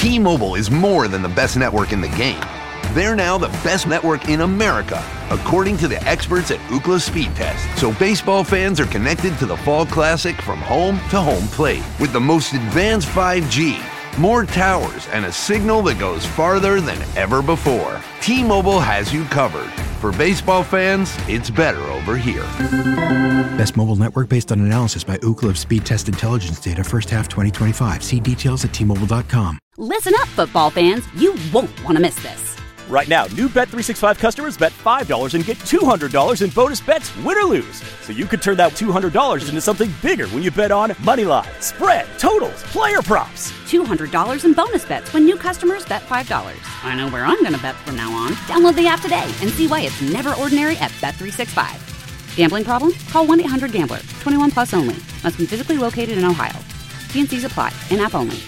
T-Mobile is more than the best network in the game. They're now the best network in America, according to the experts at Ookla Speed Test. So baseball fans are connected to the Fall Classic from home to home plate with the most advanced 5G, more towers, and a signal that goes farther than ever before. T-Mobile has you covered. For baseball fans, it's better over here. Best mobile network based on analysis by Ookla of Speed Test Intelligence data first half 2025. See details at T-Mobile.com. Listen up, football fans. You won't want to miss this. Right now, new Bet365 customers bet $5 and get $200 in bonus bets, win or lose. So you could turn that $200 into something bigger when you bet on moneyline, spread, totals, player props. $200 in bonus bets when new customers bet $5. I know where I'm going to bet from now on. Download the app today and see why it's never ordinary at Bet365. Gambling problem? Call 1-800-GAMBLER. 21 plus only. Must be physically located in Ohio. T&Cs apply. In-app only.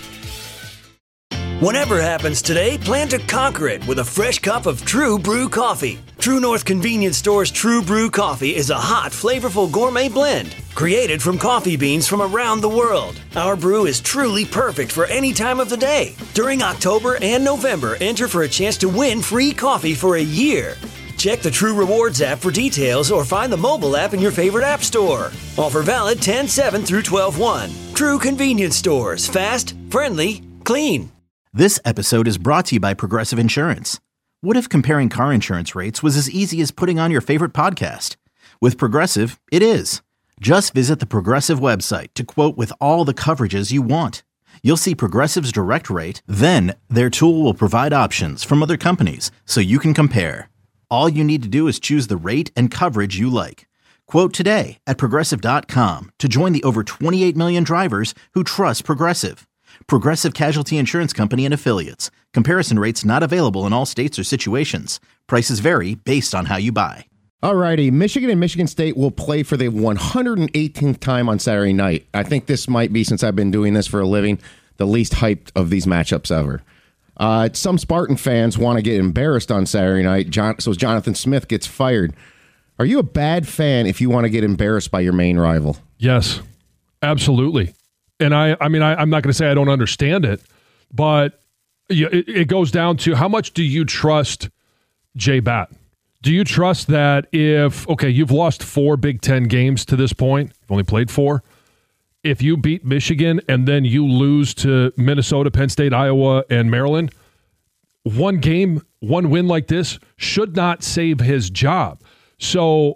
Whatever happens today, plan to conquer it with a fresh cup of True Brew coffee. True North Convenience Store's True Brew coffee is a hot, flavorful gourmet blend created from coffee beans from around the world. Our brew is truly perfect for any time of the day. During October and November, enter for a chance to win free coffee for a year. Check the True Rewards app for details or find the mobile app in your favorite app store. Offer valid 10/7 through 12/1. True Convenience Stores. Fast, friendly, clean. This episode is brought to you by Progressive Insurance. What if comparing car insurance rates was as easy as putting on your favorite podcast? With Progressive, it is. Just visit the Progressive website to quote with all the coverages you want. You'll see Progressive's direct rate, then their tool will provide options from other companies so you can compare. All you need to do is choose the rate and coverage you like. Quote today at Progressive.com to join the over 28 million drivers who trust Progressive. Progressive Casualty Insurance Company and Affiliates. Comparison rates not available in all states or situations. Prices vary based on how you buy. All righty. Michigan and Michigan State will play for the 118th time on Saturday night. I think this might be, since I've been doing this for a living, the least hyped of these matchups ever. Some Spartan fans want to get embarrassed on Saturday night, so Jonathan Smith gets fired. Are you a bad fan if you want to get embarrassed by your main rival? Yes, absolutely. And I'm not going to say I don't understand it, but it goes down to how much do you trust Jay Batt? Do you trust that you've lost 4 Big Ten games to this point, you've only played 4. If you beat Michigan and then you lose to Minnesota, Penn State, Iowa, and Maryland, one game, one win like this should not save his job. So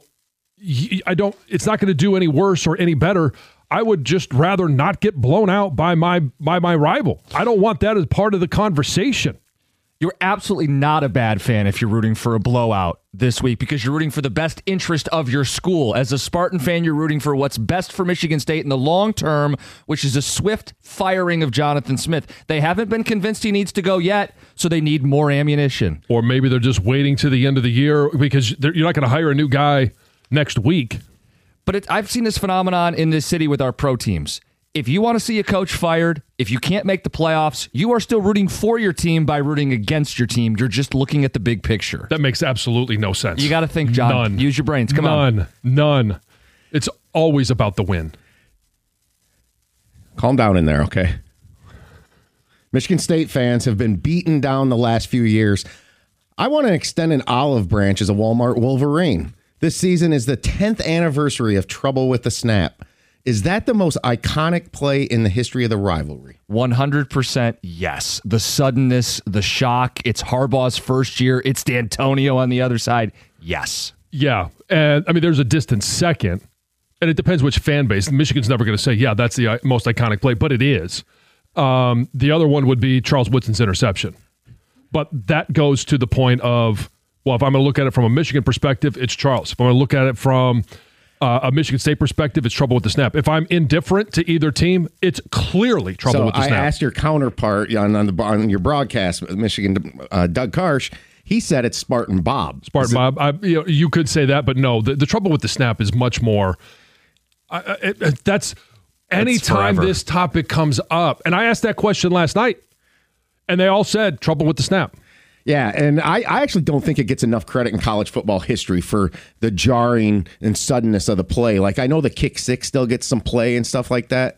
it's not going to do any worse or any better. I would just rather not get blown out by my rival. I don't want that as part of the conversation. You're absolutely not a bad fan if you're rooting for a blowout this week because you're rooting for the best interest of your school. As a Spartan fan, you're rooting for what's best for Michigan State in the long term, which is a swift firing of Jonathan Smith. They haven't been convinced he needs to go yet, so they need more ammunition. Or maybe they're just waiting to the end of the year because you're not going to hire a new guy next week. But I've seen this phenomenon in this city with our pro teams. If you want to see a coach fired, if you can't make the playoffs, you are still rooting for your team by rooting against your team. You're just looking at the big picture. That makes absolutely no sense. You got to think, John. None. Use your brains. Come on. None. It's always about the win. Calm down in there, okay? Michigan State fans have been beaten down the last few years. I want to extend an olive branch as a Walmart Wolverine. This season is the 10th anniversary of Trouble with the Snap. Is that the most iconic play in the history of the rivalry? 100% yes. The suddenness, the shock. It's Harbaugh's first year. It's D'Antonio on the other side. Yes. Yeah. And there's a distant second, and it depends which fan base. Michigan's never going to say, yeah, that's the most iconic play, but it is. The other one would be Charles Woodson's interception. But that goes to the point of, well, if I'm going to look at it from a Michigan perspective, it's Charles. If I'm going to look at it from a Michigan State perspective, it's Trouble with the Snap. If I'm indifferent to either team, it's clearly Trouble with the Snap. So I asked your counterpart on your broadcast, Michigan, Doug Karsh. He said it's Spartan Bob. Bob. You could say that, but no. The Trouble with the Snap is much more. That's anytime this topic comes up, and I asked that question last night, and they all said Trouble with the Snap. Yeah, and I actually don't think it gets enough credit in college football history for the jarring and suddenness of the play. Like, I know the kick six still gets some play and stuff like that.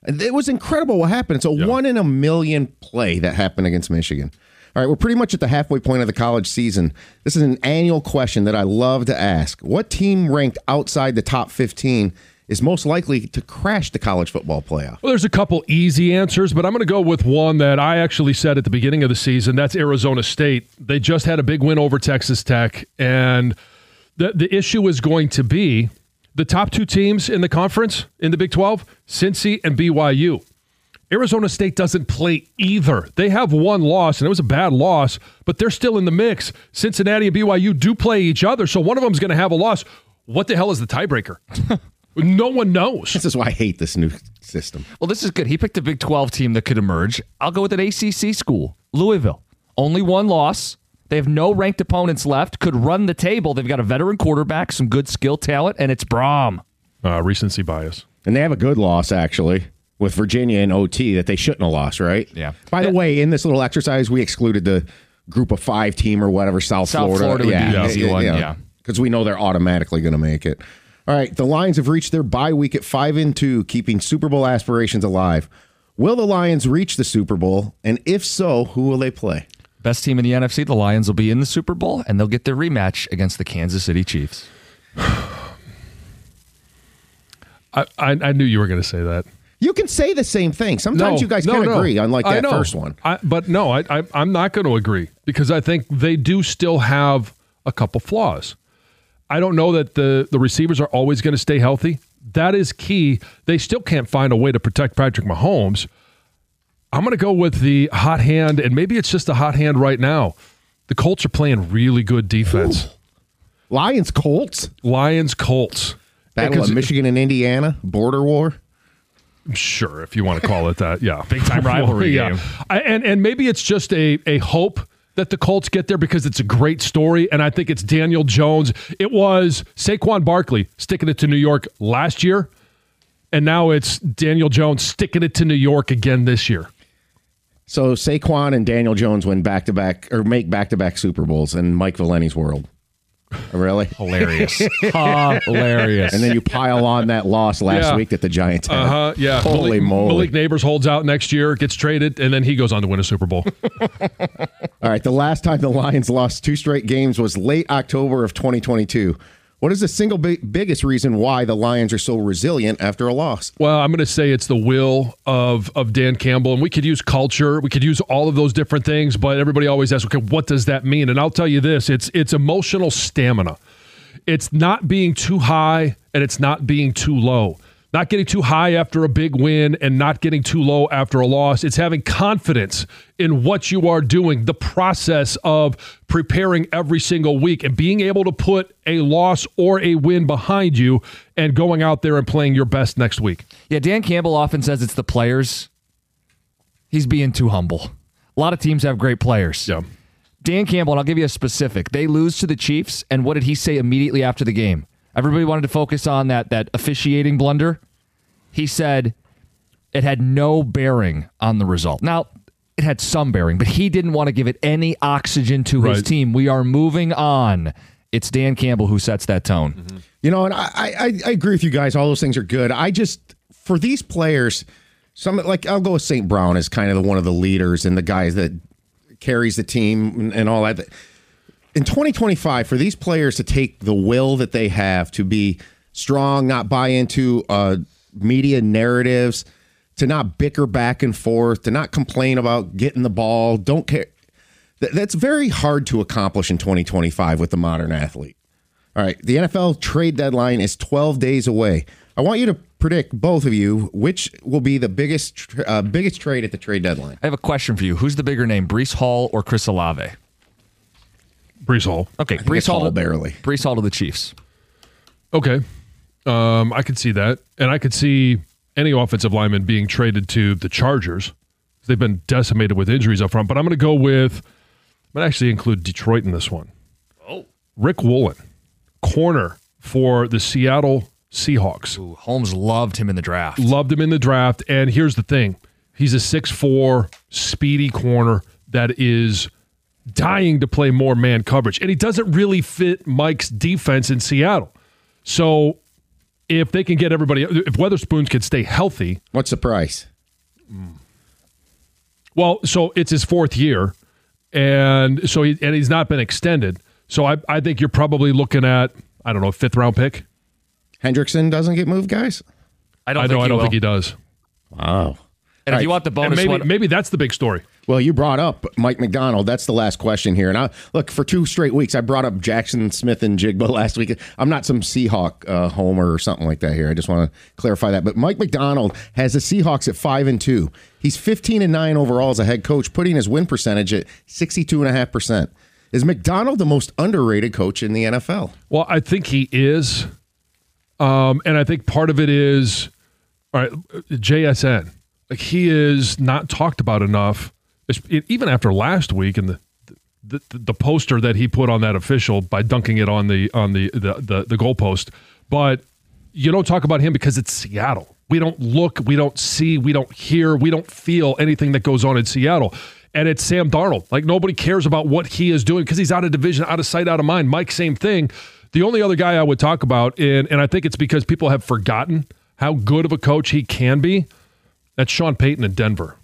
It was incredible what happened. It's a 1 in a million play that happened against Michigan. All right, we're pretty much at the halfway point of the college season. This is an annual question that I love to ask. What team ranked outside the top 15 is most likely to crash the college football playoff? Well, there's a couple easy answers, but I'm going to go with one that I actually said at the beginning of the season. That's Arizona State. They just had a big win over Texas Tech, and the issue is going to be the top 2 teams in the conference in the Big 12, Cincy and BYU. Arizona State doesn't play either. They have one loss, and it was a bad loss, but they're still in the mix. Cincinnati and BYU do play each other, so one of them is going to have a loss. What the hell is the tiebreaker? No one knows. This is why I hate this new system. Well, this is good. He picked a Big 12 team that could emerge. I'll go with an ACC school, Louisville. Only one loss. They have no ranked opponents left. Could run the table. They've got a veteran quarterback, some good skill talent, and it's Braum. Recency bias. And they have a good loss, actually, with Virginia and OT that they shouldn't have lost, right? Yeah. By the way, in this little exercise, we excluded the group of 5 team or whatever, South Florida. Would be the easy one, yeah. Because we know they're automatically going to make it. All right, the Lions have reached their bye week at 5-2, keeping Super Bowl aspirations alive. Will the Lions reach the Super Bowl? And if so, who will they play? Best team in the NFC, the Lions, will be in the Super Bowl, and they'll get their rematch against the Kansas City Chiefs. I knew you were going to say that. You can say the same thing. Sometimes you guys can agree, unlike that first one. I'm not going to agree because I think they do still have a couple flaws. I don't know that the receivers are always going to stay healthy. That is key. They still can't find a way to protect Patrick Mahomes. I'm going to go with the hot hand, and maybe it's just a hot hand right now. The Colts are playing really good defense. Ooh. Lions-Colts? Lions-Colts. Battle of Michigan and Indiana, border war? Sure, if you want to call it that, yeah. Big-time rivalry game. And maybe it's just a hope that the Colts get there because it's a great story, and I think it's Daniel Jones. It was Saquon Barkley sticking it to New York last year, and now it's Daniel Jones sticking it to New York again this year. So Saquon and Daniel Jones win back-to-back or make back-to-back Super Bowls in Mike Valenti's world. Really? Hilarious. Hilarious. And then you pile on that loss last week that the Giants had. Yeah. Holy moly. Malik Neighbors holds out next year, gets traded, and then he goes on to win a Super Bowl. All right. The last time the Lions lost 2 straight games was late October of 2022. What is the single biggest reason why the Lions are so resilient after a loss? Well, I'm going to say it's the will of Dan Campbell, and we could use culture. We could use all of those different things, but everybody always asks, okay, what does that mean? And I'll tell you this, it's emotional stamina. It's not being too high, and it's not being too low. Not getting too high after a big win and not getting too low after a loss. It's having confidence in what you are doing, the process of preparing every single week and being able to put a loss or a win behind you and going out there and playing your best next week. Yeah, Dan Campbell often says it's the players. He's being too humble. A lot of teams have great players. Yeah. Dan Campbell, and I'll give you a specific. They lose to the Chiefs, and what did he say immediately after the game? Everybody wanted to focus on that officiating blunder. He said it had no bearing on the result. Now, it had some bearing, but he didn't want to give it any oxygen to his team. We are moving on. It's Dan Campbell who sets that tone. Mm-hmm. You know, and I agree with you guys. All those things are good. I just, for these players, I'll go with St. Brown as kind of one of the leaders and the guys that carries the team and all that. In 2025, for these players to take the will that they have to be strong, not buy into media narratives, to not bicker back and forth, to not complain about getting the ball, don't care. That's very hard to accomplish in 2025 with the modern athlete. All right, the NFL trade deadline is 12 days away. I want you to predict, both of you, which will be the biggest trade at the trade deadline. I have a question for you. Who's the bigger name, Breece Hall or Chris Olave? Breece Hall. Okay, Breece Hall barely. Breece Hall to the Chiefs. Okay. I could see that. And I could see any offensive lineman being traded to the Chargers. They've been decimated with injuries up front. But I'm going to go with, I'm going to actually include Detroit in this one. Oh. Rick Woolen, corner for the Seattle Seahawks. Ooh, Holmes loved him in the draft. And here's the thing. He's a 6'4", speedy corner that is dying to play more man coverage. And he doesn't really fit Mike's defense in Seattle. So if they can get everybody, if Weatherspoons can stay healthy. What's the price? Well, so it's his 4th year, and he's not been extended. So I think you're probably looking at, I don't know, a 5th-round pick. Hendrickson doesn't get moved, guys? I don't think he does. Wow. And if you want the bonus maybe that's the big story. Well, you brought up Mike McDonald. That's the last question here. And look, for 2 straight weeks, I brought up Jackson Smith and Jigba last week. I'm not some Seahawk homer or something like that here. I just want to clarify that. But Mike McDonald has the Seahawks at 5-2. He's 15-9 overall as a head coach, putting his win percentage at 62.5%. Is McDonald the most underrated coach in the NFL? Well, I think he is. And I think part of it is, all right, JSN. Like, he is not talked about enough, even after last week and the poster that he put on that official by dunking it on the goalpost. But you don't talk about him because it's Seattle. We don't look, we don't see, we don't hear, we don't feel anything that goes on in Seattle. And it's Sam Darnold. Like, nobody cares about what he is doing because he's out of division, out of sight, out of mind. Mike, same thing. The only other guy I would talk about, and I think it's because people have forgotten how good of a coach he can be, that's Sean Payton in Denver.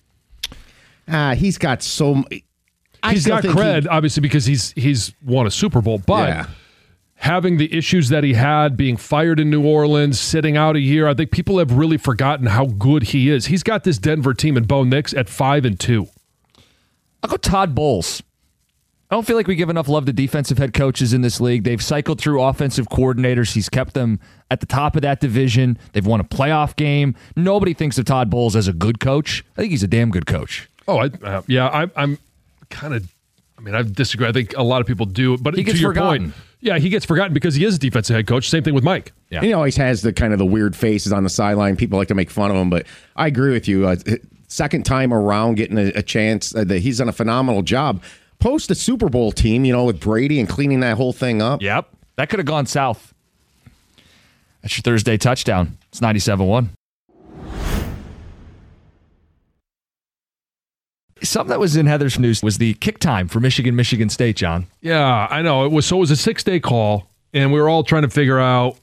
He's got so... He's got cred, obviously, because he's won a Super Bowl, but having the issues that he had, being fired in New Orleans, sitting out a year, I think people have really forgotten how good he is. He's got this Denver team in Bo Nix at 5-2. I'll go Todd Bowles. I don't feel like we give enough love to defensive head coaches in this league. They've cycled through offensive coordinators. He's kept them at the top of that division. They've won a playoff game. Nobody thinks of Todd Bowles as a good coach. I think he's a damn good coach. Oh, I'm kind of, I disagree. I think a lot of people do. But he gets to your forgotten. Point, he gets forgotten because he is a defensive head coach. Same thing with Mike. Yeah. He always has the kind of the weird faces on the sideline. People like to make fun of him, but I agree with you. Second time around getting a chance, he's done a phenomenal job. Post a Super Bowl team, with Brady and cleaning that whole thing up. Yep. That could have gone south. That's your Thursday touchdown. It's 97-1. Something that was in Heather's news was the kick time for Michigan State, John. Yeah, I know. It was a 6-day call, and we were all trying to figure out,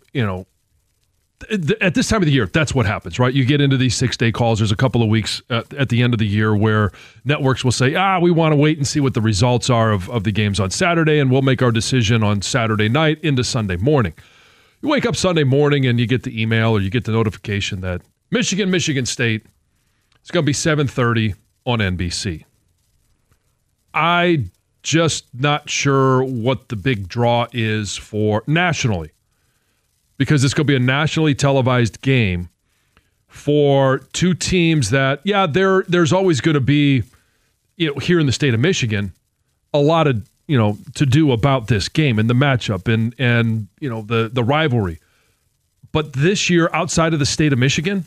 at this time of the year, that's what happens, right? You get into these 6-day calls. There's a couple of weeks at the end of the year where networks will say, we want to wait and see what the results are of the games on Saturday, and we'll make our decision on Saturday night into Sunday morning. You wake up Sunday morning and you get the email or you get the notification that Michigan State is going to be 7:30 on NBC. I just not sure what the big draw is for nationally, because it's going to be a nationally televised game for two teams that, there's always going to be, here in the state of Michigan, a lot of, to do about this game and the matchup and the rivalry. But this year, outside of the state of Michigan,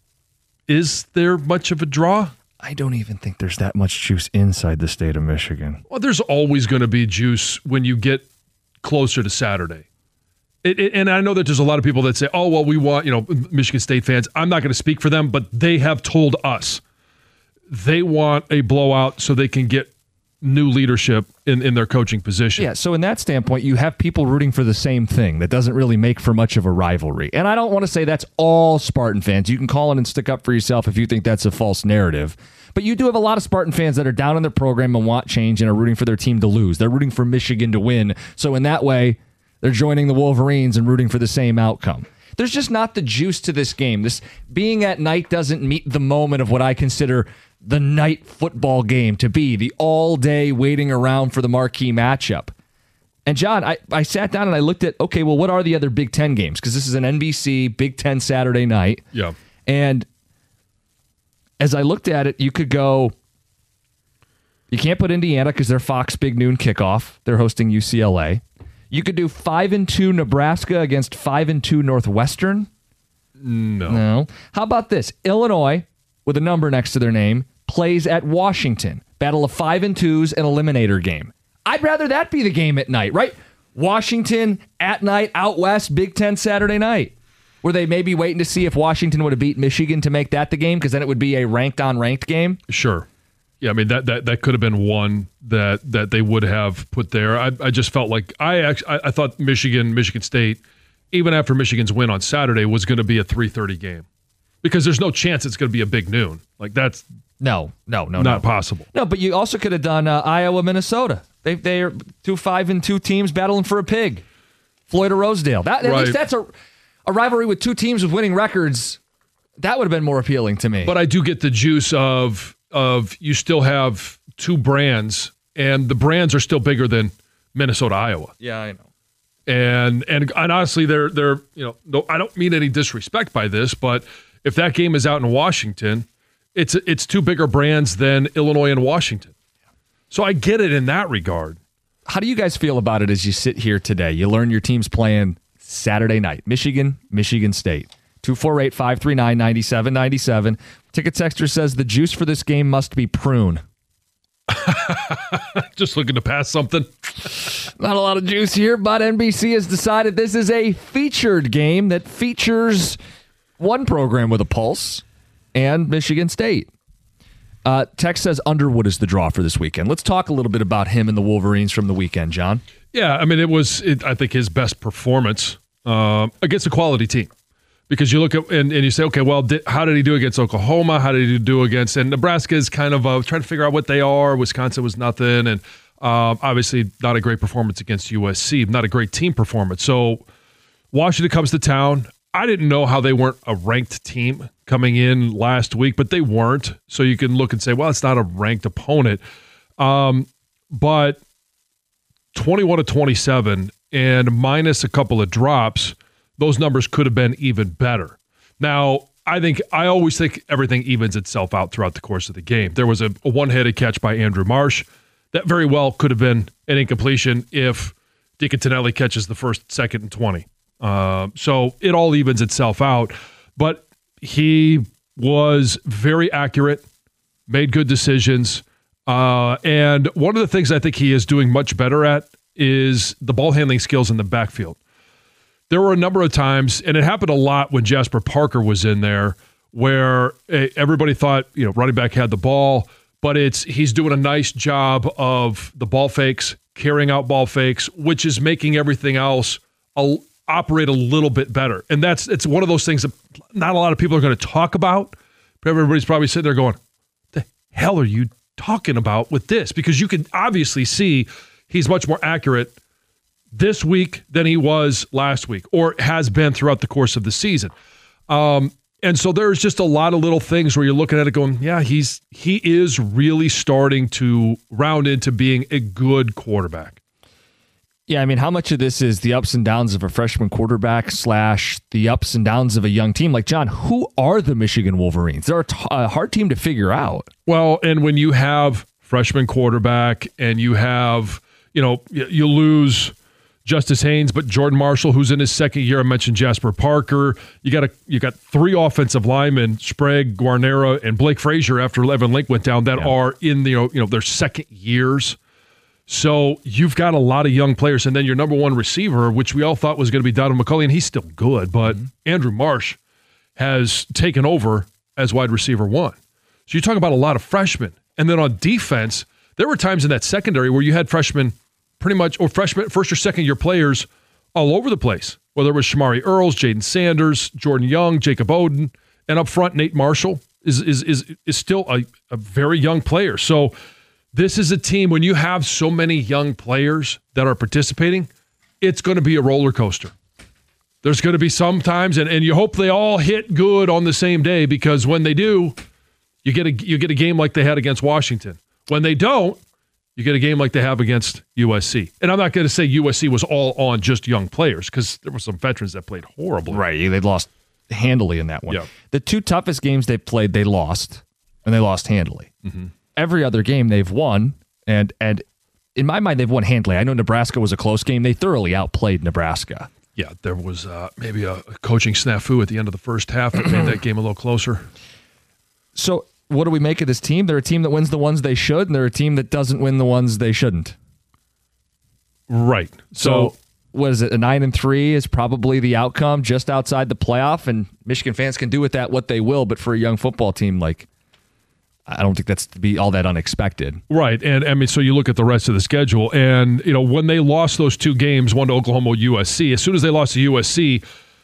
is there much of a draw? I don't even think there's that much juice inside the state of Michigan. Well, there's always going to be juice when you get closer to Saturday. And I know that there's a lot of people that say, we want, Michigan State fans. I'm not going to speak for them, but they have told us they want a blowout so they can get new leadership in their coaching position. Yeah, so in that standpoint, you have people rooting for the same thing. That doesn't really make for much of a rivalry. And I don't want to say that's all Spartan fans. You can call in and stick up for yourself if you think that's a false narrative. But you do have a lot of Spartan fans that are down in their program and want change and are rooting for their team to lose. They're rooting for Michigan to win. So in that way, they're joining the Wolverines and rooting for the same outcome. There's just not the juice to this game. This being at night doesn't meet the moment of what I consider the night football game to be, the all-day waiting around for the marquee matchup. And, John, I sat down and I looked at, what are the other Big Ten games? Because this is an NBC Big Ten Saturday night. Yeah. And as I looked at it, you could go, you can't put Indiana because they're Fox Big Noon kickoff. They're hosting UCLA. You could do 5-2 Nebraska against 5-2 Northwestern. No. How about this? Illinois, with a number next to their name, plays at Washington. Battle of 5-2s, an eliminator game. I'd rather that be the game at night, right? Washington at night, out west, Big Ten Saturday night. Were they maybe waiting to see if Washington would have beat Michigan to make that the game? Because then it would be a ranked-on-ranked game? Sure. Yeah, I mean, that could have been one that they would have put there. I just felt like I thought Michigan State even after Michigan's win on Saturday, was going to be a 3:30 game. Because there's no chance it's going to be a big noon. Like, that's not possible. No, but you also could have done Iowa, Minnesota. They are 2 5-2 teams battling for a pig. Floyd or Rosedale. At least that's a rivalry with two teams with winning records. That would have been more appealing to me. But I do get the juice of you still have two brands, and the brands are still bigger than Minnesota, Iowa. Yeah, I know. And honestly, they're no, I don't mean any disrespect by this, but if that game is out in Washington, it's two bigger brands than Illinois and Washington. So I get it in that regard. How do you guys feel about it as you sit here today? You learn your team's playing Saturday night. Michigan State. 248-539-9797. Ticket Texter says the juice for this game must be prune. Just looking to pass something. Not a lot of juice here, but NBC has decided this is a featured game that features one program with a pulse and Michigan State. Tex says Underwood is the draw for this weekend. Let's talk a little bit about him and the Wolverines from the weekend, John. Yeah, I mean, I think his best performance against a quality team. Because you look at and you say, okay, well, how did he do against Oklahoma? How did he do against – and Nebraska is kind of trying to figure out what they are. Wisconsin was nothing. And obviously not a great performance against USC, not a great team performance. So Washington comes to town. I didn't know how they weren't a ranked team coming in last week, but they weren't. So you can look and say, well, it's not a ranked opponent. But 21-27 and minus a couple of drops – those numbers could have been even better. Now, I always think everything evens itself out throughout the course of the game. There was a one-handed catch by Andrew Marsh. That very well could have been an incompletion if Deacon Tonelli catches the first, second, and 20. So it all evens itself out. But he was very accurate, made good decisions. And one of the things I think he is doing much better at is the ball handling skills in the backfield. There were a number of times, and it happened a lot when Jasper Parker was in there, where everybody thought, running back had the ball, but he's doing a nice job of the ball fakes, carrying out ball fakes, which is making everything else operate a little bit better. And it's one of those things that not a lot of people are going to talk about. But everybody's probably sitting there going, "The hell are you talking about with this?" Because you can obviously see he's much more accurate this week than he was last week, or has been throughout the course of the season. And so there's just a lot of little things where you're looking at it going, yeah, he is really starting to round into being a good quarterback. Yeah, I mean, how much of this is the ups and downs of a freshman quarterback / the ups and downs of a young team? Like, John, who are the Michigan Wolverines? They're a hard team to figure out. Well, and when you have freshman quarterback and you have, you lose Justice Haynes, but Jordan Marshall, who's in his second year. I mentioned Jasper Parker. You got three offensive linemen, Sprague, Guarnera, and Blake Frazier after Evan Link went down that are in their second years. So you've got a lot of young players, and then your number one receiver, which we all thought was going to be Donald McCulley, and he's still good, but Andrew Marsh has taken over as wide receiver one. So you're talking about a lot of freshmen. And then on defense, there were times in that secondary where you had freshmen pretty much, or freshman, first or second year players all over the place, whether it was Shamari Earls, Jaden Sanders, Jordan Young, Jacob Oden, and up front, Nate Marshall is still a very young player. So this is a team, when you have so many young players that are participating, it's going to be a roller coaster. There's going to be some times, and you hope they all hit good on the same day, because when they do, you get a game like they had against Washington. When they don't, you get a game like they have against USC. And I'm not going to say USC was all on just young players, because there were some veterans that played horribly. Right. They lost handily in that one. Yeah. The two toughest games they played, they lost, and they lost handily. Mm-hmm. Every other game they've won, and in my mind, they've won handily. I know Nebraska was a close game. They thoroughly outplayed Nebraska. Yeah, there was maybe a coaching snafu at the end of the first half that made that game a little closer. So what do we make of this team? They're a team that wins the ones they should, and they're a team that doesn't win the ones they shouldn't. Right. So what is it? A 9-3 is probably the outcome, just outside the playoff, and Michigan fans can do with that what they will. But for a young football team, I don't think that's to be all that unexpected. Right. And I mean, so you look at the rest of the schedule, and, you know, when they lost those 2 games, one to Oklahoma, USC, as soon as they lost to USC,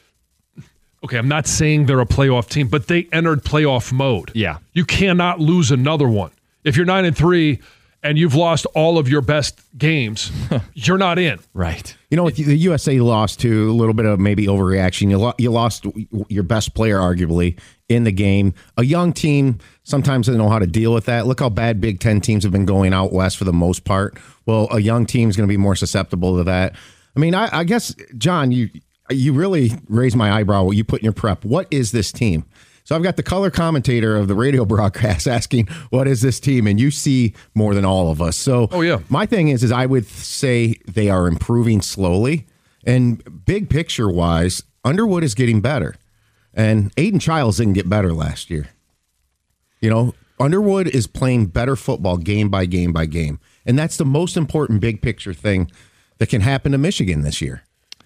okay, I'm not saying they're a playoff team, but they entered playoff mode. Yeah. You cannot lose another one. If you're 9-3 and you've lost all of your best games, you're not in. Right. You know, the USA lost to a little bit of maybe overreaction. You lost your best player, arguably, in the game. A young team, sometimes they know how to deal with that. Look how bad Big Ten teams have been going out west for the most part. Well, a young team is going to be more susceptible to that. I mean, I guess, John, you really raised my eyebrow what you put in your prep. What is this team? So I've got the color commentator of the radio broadcast asking, what is this team? And you see more than all of us. So my thing is I would say they are improving slowly. And big picture-wise, Underwood is getting better. And Aiden Childs didn't get better last year. You know, Underwood is playing better football game by game by game. And that's the most important big picture thing that can happen to Michigan this year.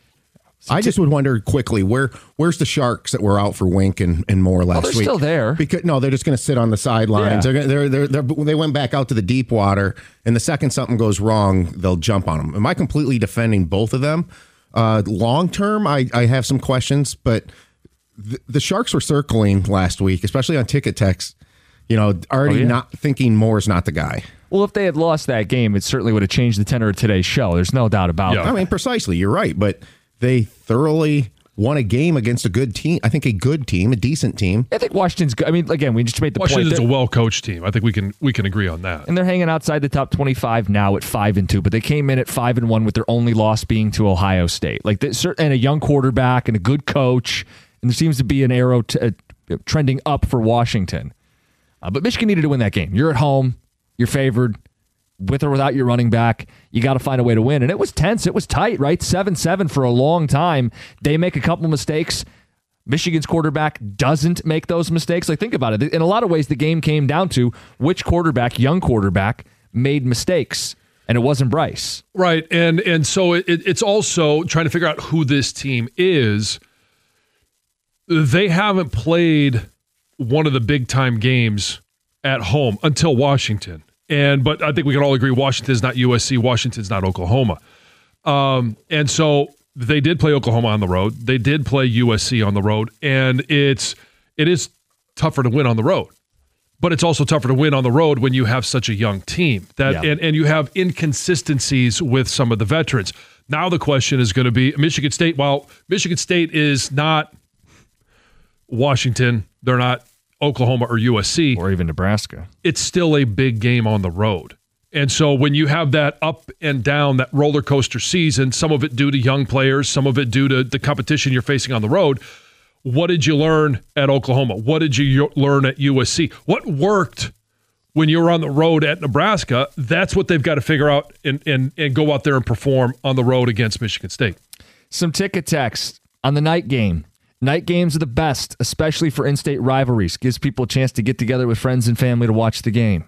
I just would wonder quickly, where's the Sharks that were out for Wink and Moore last week? They're still there. Because they're just going to sit on the sidelines. Yeah. They went back out to the deep water, and the second something goes wrong, they'll jump on them. Am I completely defending both of them? Long term, I have some questions, but the Sharks were circling last week, especially on Ticket Text, already not thinking Moore's not the guy. Well, if they had lost that game, it certainly would have changed the tenor of today's show. There's no doubt about that. I mean, precisely. You're right, but they thoroughly won a game against a good team. I think a good team, a decent team. I think Washington's good. I mean, again, we just made the point. Washington's a well-coached team. I think we can agree on that. And they're hanging outside the top 25 now at 5-2, but they came in at 5-1 with their only loss being to Ohio State. And a young quarterback and a good coach, and there seems to be an arrow trending up for Washington. But Michigan needed to win that game. You're at home. You're favored. With or without your running back, you got to find a way to win. And it was tense. It was tight, right? 7-7 for a long time. They make a couple mistakes. Michigan's quarterback doesn't make those mistakes. Think about it. In a lot of ways, the game came down to which quarterback, young quarterback, made mistakes. And it wasn't Bryce. Right. And so it's also trying to figure out who this team is. They haven't played one of the big-time games at home until Washington. But I think we can all agree Washington's not USC, Washington's not Oklahoma. And so they did play Oklahoma on the road. They did play USC on the road, and it is tougher to win on the road. But it's also tougher to win on the road when you have such a young team and you have inconsistencies with some of the veterans. Now the question is going to be Michigan State. While Michigan State is not Washington, they're not Oklahoma or USC. Or even Nebraska. It's still a big game on the road. And so when you have that up and down, that roller coaster season, some of it due to young players, some of it due to the competition you're facing on the road, what did you learn at Oklahoma? What did you learn at USC? What worked when you were on the road at Nebraska? That's what they've got to figure out and go out there and perform on the road against Michigan State. Some ticket text on the night game. Night games are the best, especially for in-state rivalries. Gives people a chance to get together with friends and family to watch the game.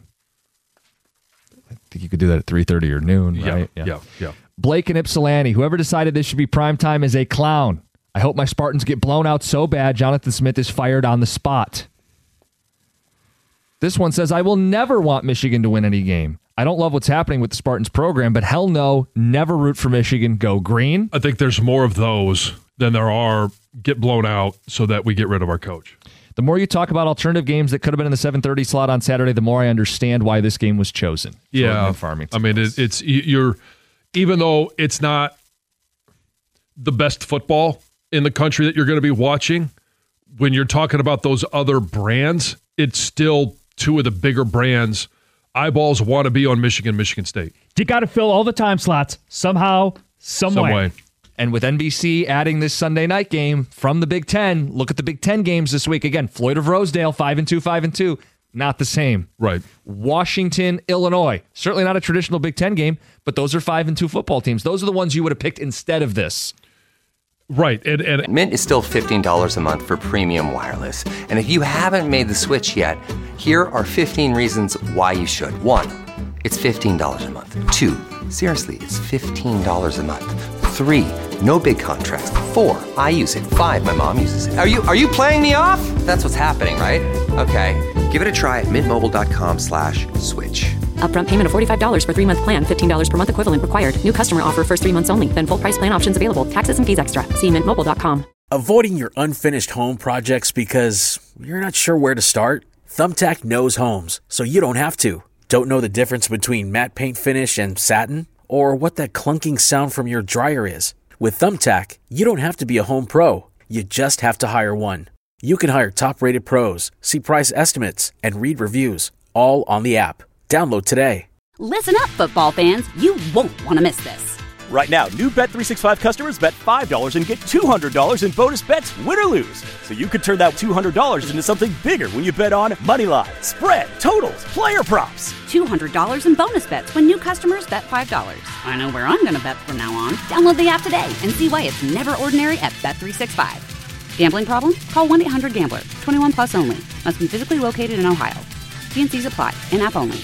I think you could do that at 3:30 or noon, right? Yeah. Blake and Ypsilanti, whoever decided this should be primetime is a clown. I hope my Spartans get blown out so bad Jonathan Smith is fired on the spot. This one says, I will never want Michigan to win any game. I don't love what's happening with the Spartans program, but hell no, never root for Michigan. Go green. I think there's more of those than there are get blown out so that we get rid of our coach. The more you talk about alternative games that could have been in the 7:30 slot on Saturday, the more I understand why this game was chosen. Yeah, I mean, it's you're even though it's not the best football in the country that you're going to be watching, when you're talking about those other brands, it's still two of the bigger brands. Eyeballs want to be on Michigan State. You got to fill all the time slots somehow, some way. And with NBC adding this Sunday night game from the Big Ten, look at the Big Ten games this week. Again, Floyd of Rosedale, 5-2, not the same. Right. Washington, Illinois, certainly not a traditional Big Ten game, but those are 5-2 football teams. Those are the ones you would have picked instead of this. Right. And Mint is still $15 a month for premium wireless. And if you haven't made the switch yet, here are 15 reasons why you should. 1, it's $15 a month. 2, seriously, it's $15 a month. 3, no big contracts. 4, I use it. 5, my mom uses it. Are you playing me off? That's what's happening, right? Okay. Give it a try at mintmobile.com/switch. Upfront payment of $45 for 3-month plan. $15 per month equivalent required. New customer offer first 3 months only. Then full price plan options available. Taxes and fees extra. See mintmobile.com. Avoiding your unfinished home projects because you're not sure where to start? Thumbtack knows homes, so you don't have to. Don't know the difference between matte paint finish and satin? Or what that clunking sound from your dryer is? With Thumbtack, you don't have to be a home pro. You just have to hire one. You can hire top-rated pros, see price estimates, and read reviews, all on the app. Download today. Listen up, football fans. You won't want to miss this. Right now, new Bet365 customers bet $5 and get $200 in bonus bets, win or lose. So you could turn that $200 into something bigger when you bet on money line, spread, totals, player props. $200 in bonus bets when new customers bet $5. I know where I'm going to bet from now on. Download the app today and see why it's never ordinary at Bet365. Gambling problem? Call 1-800-GAMBLER. 21 plus only. Must be physically located in Ohio. T&Cs apply. In-app only.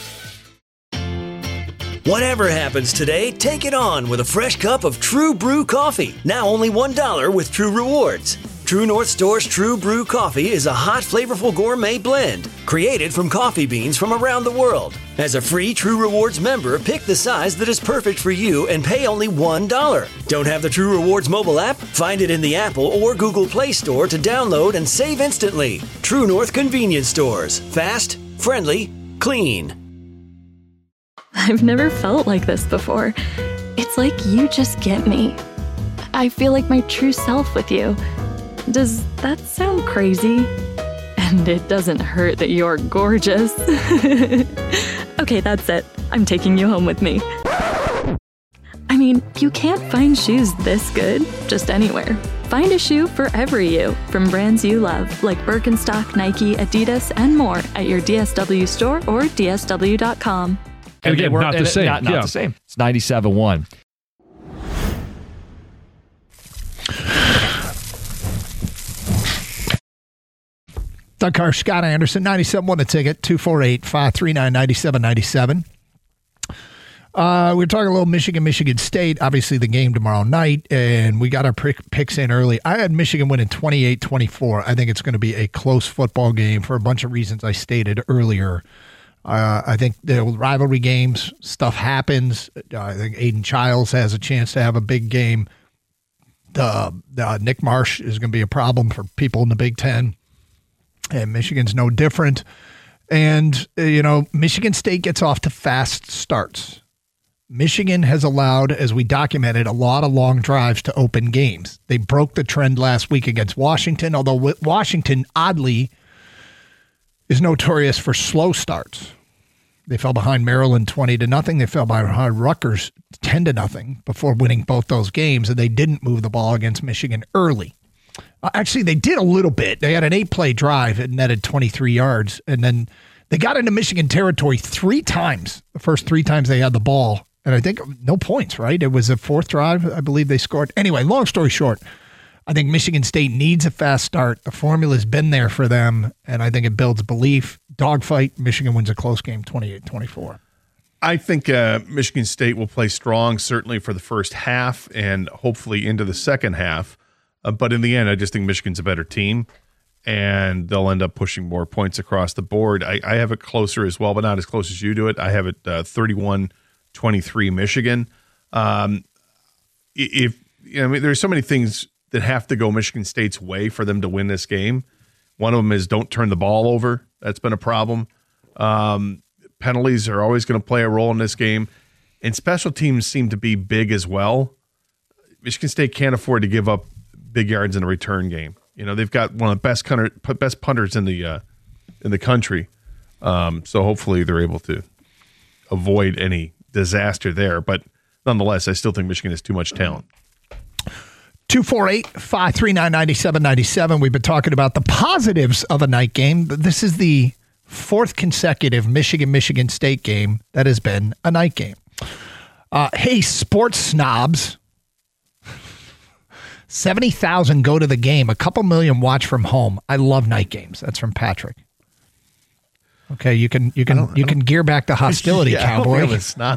Whatever happens today, take it on with a fresh cup of True Brew coffee. Now only $1 with True Rewards. True North Store's True Brew coffee is a hot, flavorful gourmet blend created from coffee beans from around the world. As a free True Rewards member, pick the size that is perfect for you and pay only $1. Don't have the True Rewards mobile app? Find it in the Apple or Google Play Store to download and save instantly. True North Convenience Stores. Fast, friendly, clean. I've never felt like this before. It's like you just get me. I feel like my true self with you. Does that sound crazy? And it doesn't hurt that you're gorgeous. Okay, that's it. I'm taking you home with me. I mean, you can't find shoes this good just anywhere. Find a shoe for every you from brands you love, like Birkenstock, Nike, Adidas, and more at your DSW store or DSW.com. And again, not the same. Not the same. It's 97.1. Doug Carr, Scott Anderson, 97.1 The Ticket, 248-539-9797. We're talking a little Michigan State, obviously the game tomorrow night, and we got our picks in early. I had Michigan winning 28-24. I think it's going to be a close football game for a bunch of reasons I stated earlier. I think the rivalry games, stuff happens. I think Aiden Childs has a chance to have a big game. Nick Marsh is going to be a problem for people in the Big Ten, and Michigan's no different. And, Michigan State gets off to fast starts. Michigan has allowed, as we documented, a lot of long drives to open games. They broke the trend last week against Washington, although Washington, oddly, is notorious for slow starts. They fell behind Maryland 20-0. They fell behind Rutgers 10-0 before winning both those games, and they didn't move the ball against Michigan early. Actually, they did a little bit. They had an 8-play drive and netted 23 yards, and then they got into Michigan territory 3 times, the first 3 times they had the ball, and I think no points, right? It was a 4th drive, I believe they scored. Anyway, long story short, I think Michigan State needs a fast start. The formula's been there for them, and I think it builds belief. Dogfight, Michigan wins a close game, 28-24. I think Michigan State will play strong, certainly for the first half and hopefully into the second half. But in the end, I just think Michigan's a better team, and they'll end up pushing more points across the board. I have it closer as well, but not as close as you do it. I have it 31-23 Michigan. There's so many things that have to go Michigan State's way for them to win this game. One of them is don't turn the ball over. That's been a problem. Penalties are always going to play a role in this game. And special teams seem to be big as well. Michigan State can't afford to give up big yards in a return game. They've got one of the best punters in the country. So hopefully they're able to avoid any disaster there. But nonetheless, I still think Michigan has too much talent. 248-539-9797. We've been talking about the positives of a night game. This is the 4th consecutive Michigan State game that has been a night game. Hey, sports snobs. 70,000 go to the game. A couple million watch from home. I love night games. That's from Patrick. Okay, you can gear back the hostility, Cowboy. It's not.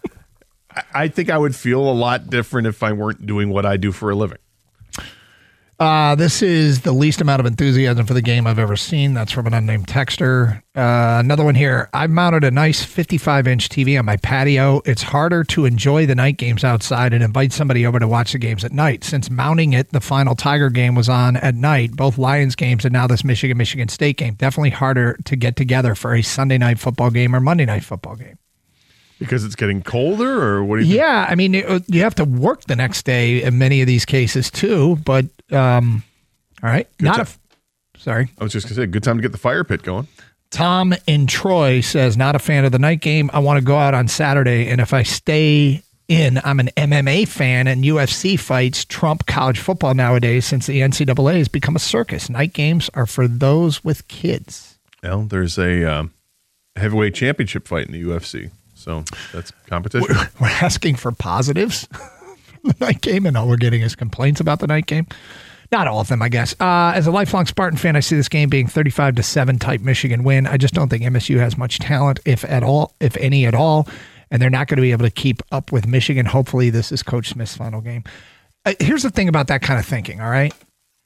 I think I would feel a lot different if I weren't doing what I do for a living. This is the least amount of enthusiasm for the game I've ever seen. That's from an unnamed texter. Another one here. I've mounted a nice 55-inch TV on my patio. It's harder to enjoy the night games outside and invite somebody over to watch the games at night. Since mounting it, the final Tiger game was on at night, both Lions games and now this Michigan State game. Definitely harder to get together for a Sunday night football game or Monday night football game. Because it's getting colder, or what do you think? Yeah, I mean, you have to work the next day in many of these cases too, but all right. Sorry. I was just going to say, good time to get the fire pit going. Tom in Troy says, not a fan of the night game. I want to go out on Saturday, and if I stay in, I'm an MMA fan, and UFC fights trump college football nowadays since the NCAA has become a circus. Night games are for those with kids. Well, there's a heavyweight championship fight in the UFC. So that's competition. We're asking for positives from the night game, and all we're getting is complaints about the night game. Not all of them, I guess. As a lifelong Spartan fan, I see this game being 35-7 type Michigan win. I just don't think MSU has much talent, if any at all, and they're not going to be able to keep up with Michigan. Hopefully, this is Coach Smith's final game. Here's the thing about that kind of thinking, all right?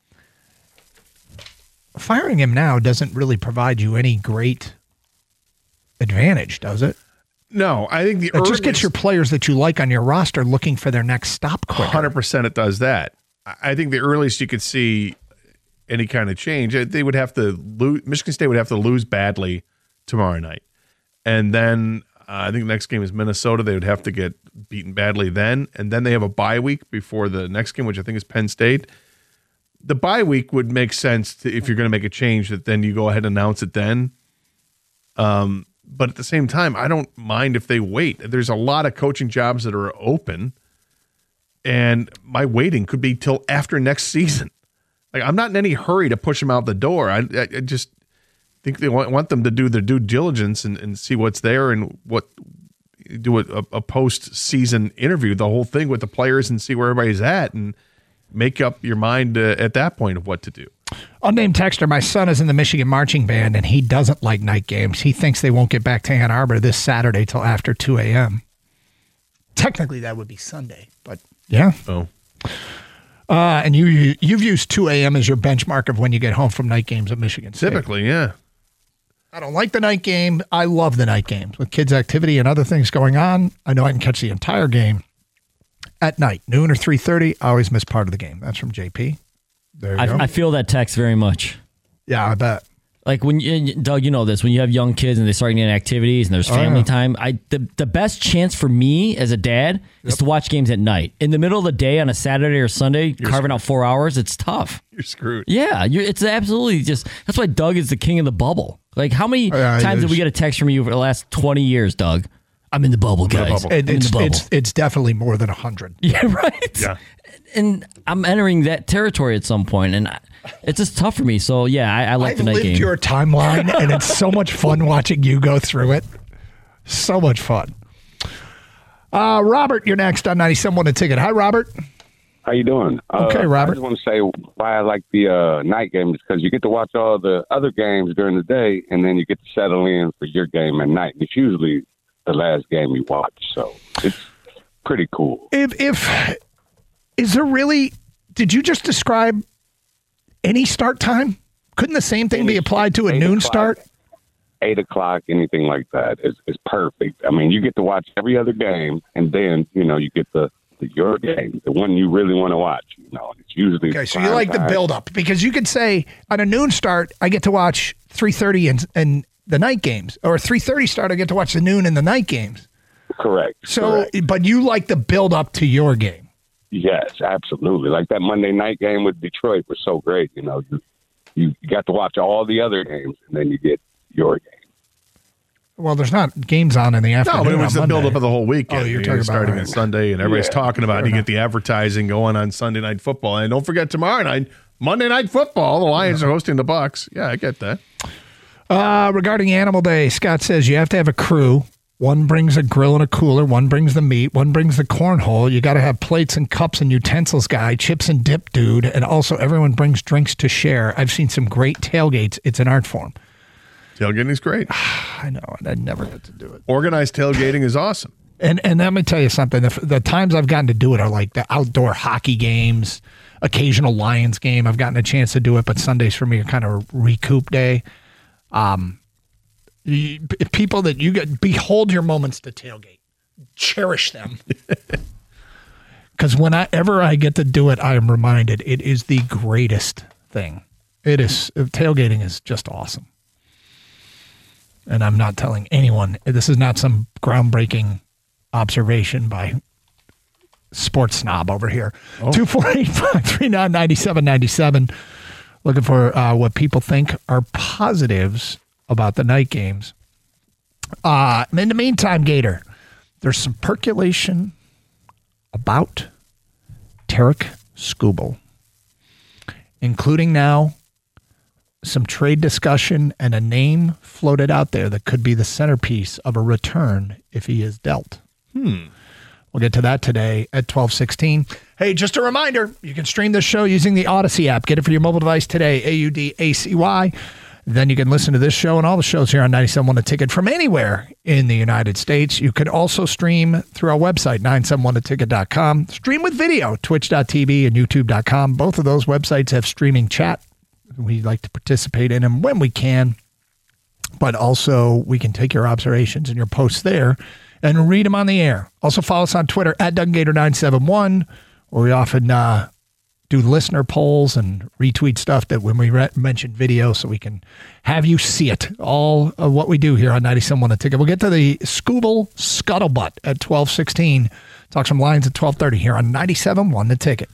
Firing him now doesn't really provide you any great advantage, does it? No, I think it just gets your players that you like on your roster looking for their next stop quicker. 100% it does that. I think the earliest you could see any kind of change, they would have to lose. Michigan State would have to lose badly tomorrow night. And then I think the next game is Minnesota. They would have to get beaten badly then. And then they have a bye week before the next game, which I think is Penn State. The bye week would make sense if you're going to make a change, that then you go ahead and announce it then. But at the same time, I don't mind if they wait. There's a lot of coaching jobs that are open, and my waiting could be till after next season. Like, I'm not in any hurry to push them out the door. I just think they want them to do their due diligence and see what's there and do a post-season interview, the whole thing with the players, and see where everybody's at and make up your mind at that point of what to do. Unnamed texter, my son is in the Michigan marching band, and he doesn't like night games. He thinks they won't get back to Ann Arbor this Saturday till after 2 a.m. Technically, that would be Sunday, but yeah. Oh. And you've used 2 a.m. as your benchmark of when you get home from night games at Michigan State. Typically, yeah. I don't like the night game. I love the night games. With kids' activity and other things going on, I know I can catch the entire game at night. Noon or 3:30, I always miss part of the game. That's from JP. There you go. I feel that text very much. Yeah, I bet. Like Doug, you know this, when you have young kids and they start getting activities and there's family time, the best chance for me as a dad is to watch games at night. In the middle of the day on a Saturday or Sunday, carving out 4 hours, it's tough. You're screwed. Yeah, it's absolutely that's why Doug is the king of the bubble. Like, how many times did we get a text from you for the last 20 years, Doug? I'm in the bubble, guys. It's definitely more than 100. Yeah, right? Yeah. And I'm entering that territory at some point, and it's just tough for me. So, yeah, I like the night game. I've lived your timeline, and it's so much fun watching you go through it. So much fun. Robert, you're next on 97.1 The Ticket. Hi, Robert. How you doing? Okay, Robert. I just want to say why I like the night games, because you get to watch all the other games during the day, and then you get to settle in for your game at night. It's usually the last game you watch, so it's pretty cool. Is there really, did you just describe any start time? Couldn't the same thing be applied to a noon start? 8 o'clock, anything like that is perfect. I mean, you get to watch every other game, and then, you get your game, the one you really want to watch. It's usually okay. So you like the build up, because you could say on a noon start, I get to watch 3:30 and the night games, or 3:30 start, I get to watch the noon and the night games. Correct. So, but you like the build up to your game. Yes, absolutely. Like that Monday night game with Detroit was so great. You got to watch all the other games, and then you get your game. Well, there's not games on in the afternoon. No, but it was the build-up of the whole weekend. Oh, you're talking about starting on Sunday, and everybody's talking about it. You get the advertising going on Sunday Night Football. And don't forget tomorrow night, Monday Night Football, the Lions are hosting the Bucs. Yeah, I get that. Regarding Animal Day, Scott says you have to have a crew. One brings a grill and a cooler. One brings the meat. One brings the cornhole. You got to have plates and cups and utensils guy, chips and dip dude, and also everyone brings drinks to share. I've seen some great tailgates. It's an art form. Tailgating is great. I know, and I never get to do it. Organized tailgating is awesome. And let me tell you something. The times I've gotten to do it are like the outdoor hockey games. occasional Lions game. I've gotten a chance to do it, but Sundays for me are kind of recoup day. People that you get, behold your moments to tailgate. Cherish them. Because whenever I get to do it, I am reminded it is the greatest thing. It is. Tailgating is just awesome. And I'm not telling anyone. This is not some groundbreaking observation by sports snob over here. 248-539-9797. Looking for what people think are positives about the night games. In the meantime, Gator, there's some percolation about Tarik Skubal, including now some trade discussion and a name floated out there that could be the centerpiece of a return if he is dealt. We'll get to that today at 12:16. Hey, just a reminder, you can stream this show using the Odyssey app. Get it for your mobile device today, AUDACY. Then you can listen to this show and all the shows here on 97.1 The Ticket from anywhere in the United States. You can also stream through our website, 971theticket.com. Stream with video, twitch.tv and youtube.com. Both of those websites have streaming chat. We like to participate in them when we can. But also, we can take your observations and your posts there and read them on the air. Also, follow us on Twitter at DougAndGator971, where we often do listener polls and retweet stuff that when we mention video so we can have you see it. All of what we do here on 97.1 The Ticket. We'll get to the Skubal scuttlebutt at 12:16. Talk some Lions at 12:30 here on 97.1 The Ticket.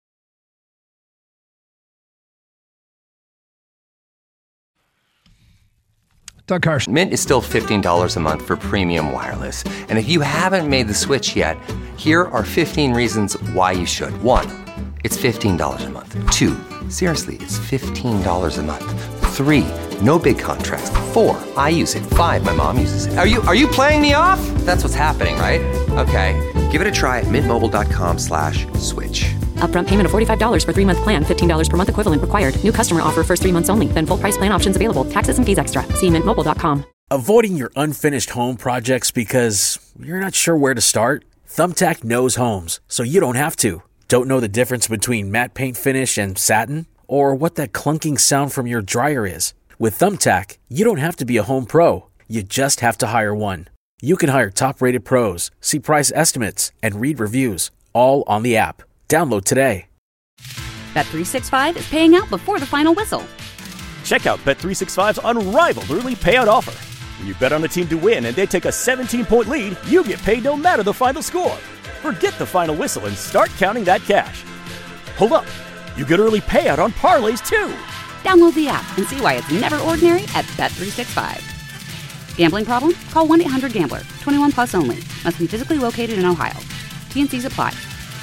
Doug Carson. Mint is still $15 a month for premium wireless. And if you haven't made the switch yet, here are 15 reasons why you should. 1, it's $15 a month. 2, seriously, it's $15 a month. 3, no big contracts. 4, I use it. 5, my mom uses it. Are you playing me off? That's what's happening, right? Okay, give it a try at mintmobile.com/switch. Upfront payment of $45 for 3-month plan, $15 per month equivalent required. New customer offer first 3 months only. Then full price plan options available. Taxes and fees extra. See mintmobile.com. Avoiding your unfinished home projects because you're not sure where to start? Thumbtack knows homes, so you don't have to. Don't know the difference between matte paint finish and satin? Or what that clunking sound from your dryer is? With Thumbtack, you don't have to be a home pro. You just have to hire one. You can hire top-rated pros, see price estimates, and read reviews, all on the app. Download today. Bet365 is paying out before the final whistle. Check out Bet365's unrivaled early payout offer. When you bet on a team to win and they take a 17-point lead, you get paid no matter the final score. Forget the final whistle and start counting that cash. Hold up. You get early payout on parlays, too. Download the app and see why it's never ordinary at Bet365. Gambling problem? Call 1-800-GAMBLER. 21 plus only. Must be physically located in Ohio. T&Cs apply.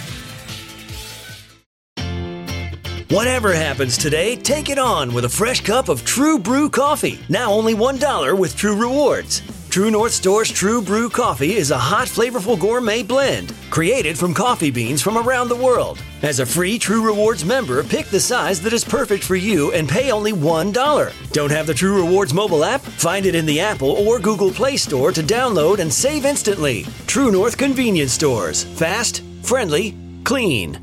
Whatever happens today, take it on with a fresh cup of True Brew coffee. Now only $1 with True Rewards. True North Store's True Brew coffee is a hot, flavorful gourmet blend created from coffee beans from around the world. As a free True Rewards member, pick the size that is perfect for you and pay only $1. Don't have the True Rewards mobile app? Find it in the Apple or Google Play Store to download and save instantly. True North Convenience Stores. Fast, friendly, clean.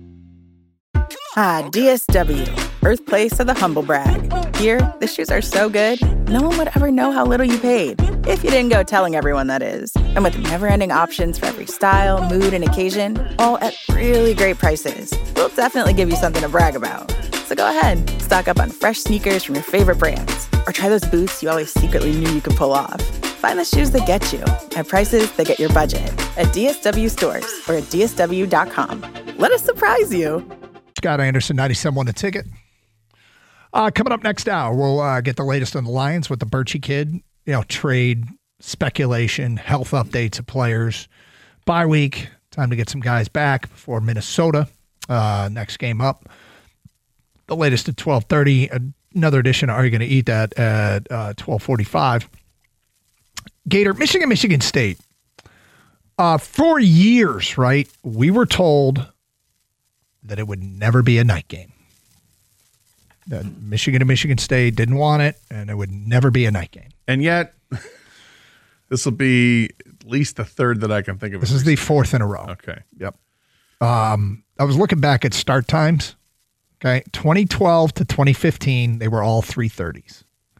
DSW, birthplace of the humble brag. Here, the shoes are so good, no one would ever know how little you paid. If you didn't go telling everyone, that is. And with never-ending options for every style, mood, and occasion, all at really great prices, we'll definitely give you something to brag about. So go ahead, stock up on fresh sneakers from your favorite brands, or try those boots you always secretly knew you could pull off. Find the shoes that get you at prices that get your budget at DSW stores or at DSW.com. Let us surprise you. Scott Anderson, 97.1 The Ticket. Coming up next hour, we'll get the latest on the Lions with the Birchie kid. Trade, speculation, health updates of players. Bye week, time to get some guys back before Minnesota. Next game up. The latest at 12:30. Another edition of Are You Going to Eat That at 12:45. Gator, Michigan State. For years, right, we were told that it would never be a night game. That Michigan and Michigan State didn't want it, and it would never be a night game. And yet, this will be at least the third that I can think of. This is the fourth in a row. Okay. Yep. I was looking back at start times. Okay, 2012 to 2015, they were all 3:30s.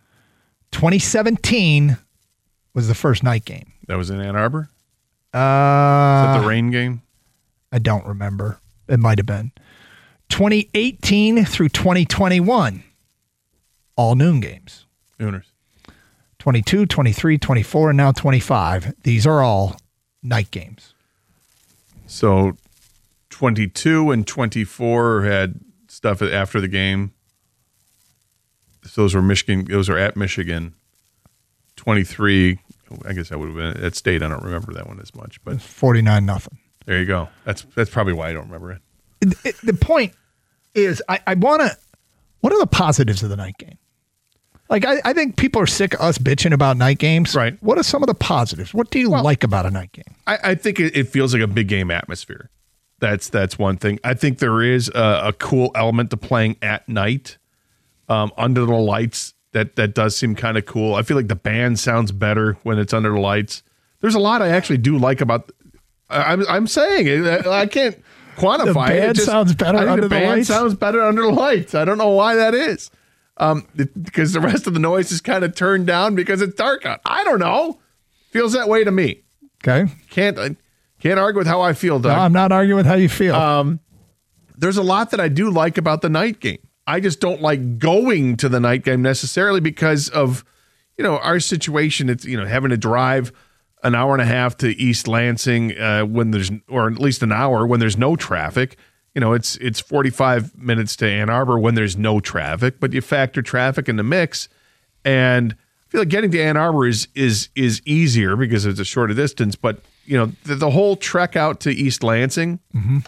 2017 was the first night game. That was in Ann Arbor? Is that the rain game? I don't remember. It might have been. 2018 through 2021, all noon games. Nooners. 22, 23, 24, and now 25. These are all night games. So 22 and 24 had stuff after the game. So those were Michigan. Those are at Michigan. 23, I guess that would have been at State. I don't remember that one as much, but 49-0. There you go. That's probably why I don't remember it. The point is, I want to. What are the positives of the night game? Like, I think people are sick of us bitching about night games. Right. What are some of the positives? What do you like about a night game? I think it feels like a big game atmosphere. That's one thing. I think there is a cool element to playing at night under the lights. That does seem kind of cool. I feel like the band sounds better when it's under the lights. There's a lot I actually do like about. I'm saying it. I can't quantify the band it. Just, sounds better under the lights. Sounds better under the lights. I don't know why that is. Because the rest of the noise is kind of turned down because it's dark out. I don't know. Feels that way to me. Okay. Can't argue with how I feel, Doug. No, I'm not arguing with how you feel. There's a lot that I do like about the night game. I just don't like going to the night game necessarily because of, our situation. It's, having to drive an hour and a half to East Lansing when there's, or at least an hour when there's no traffic. It's 45 minutes to Ann Arbor when there's no traffic, but you factor traffic in the mix. And I feel like getting to Ann Arbor is easier because it's a shorter distance. But, the whole trek out to East Lansing,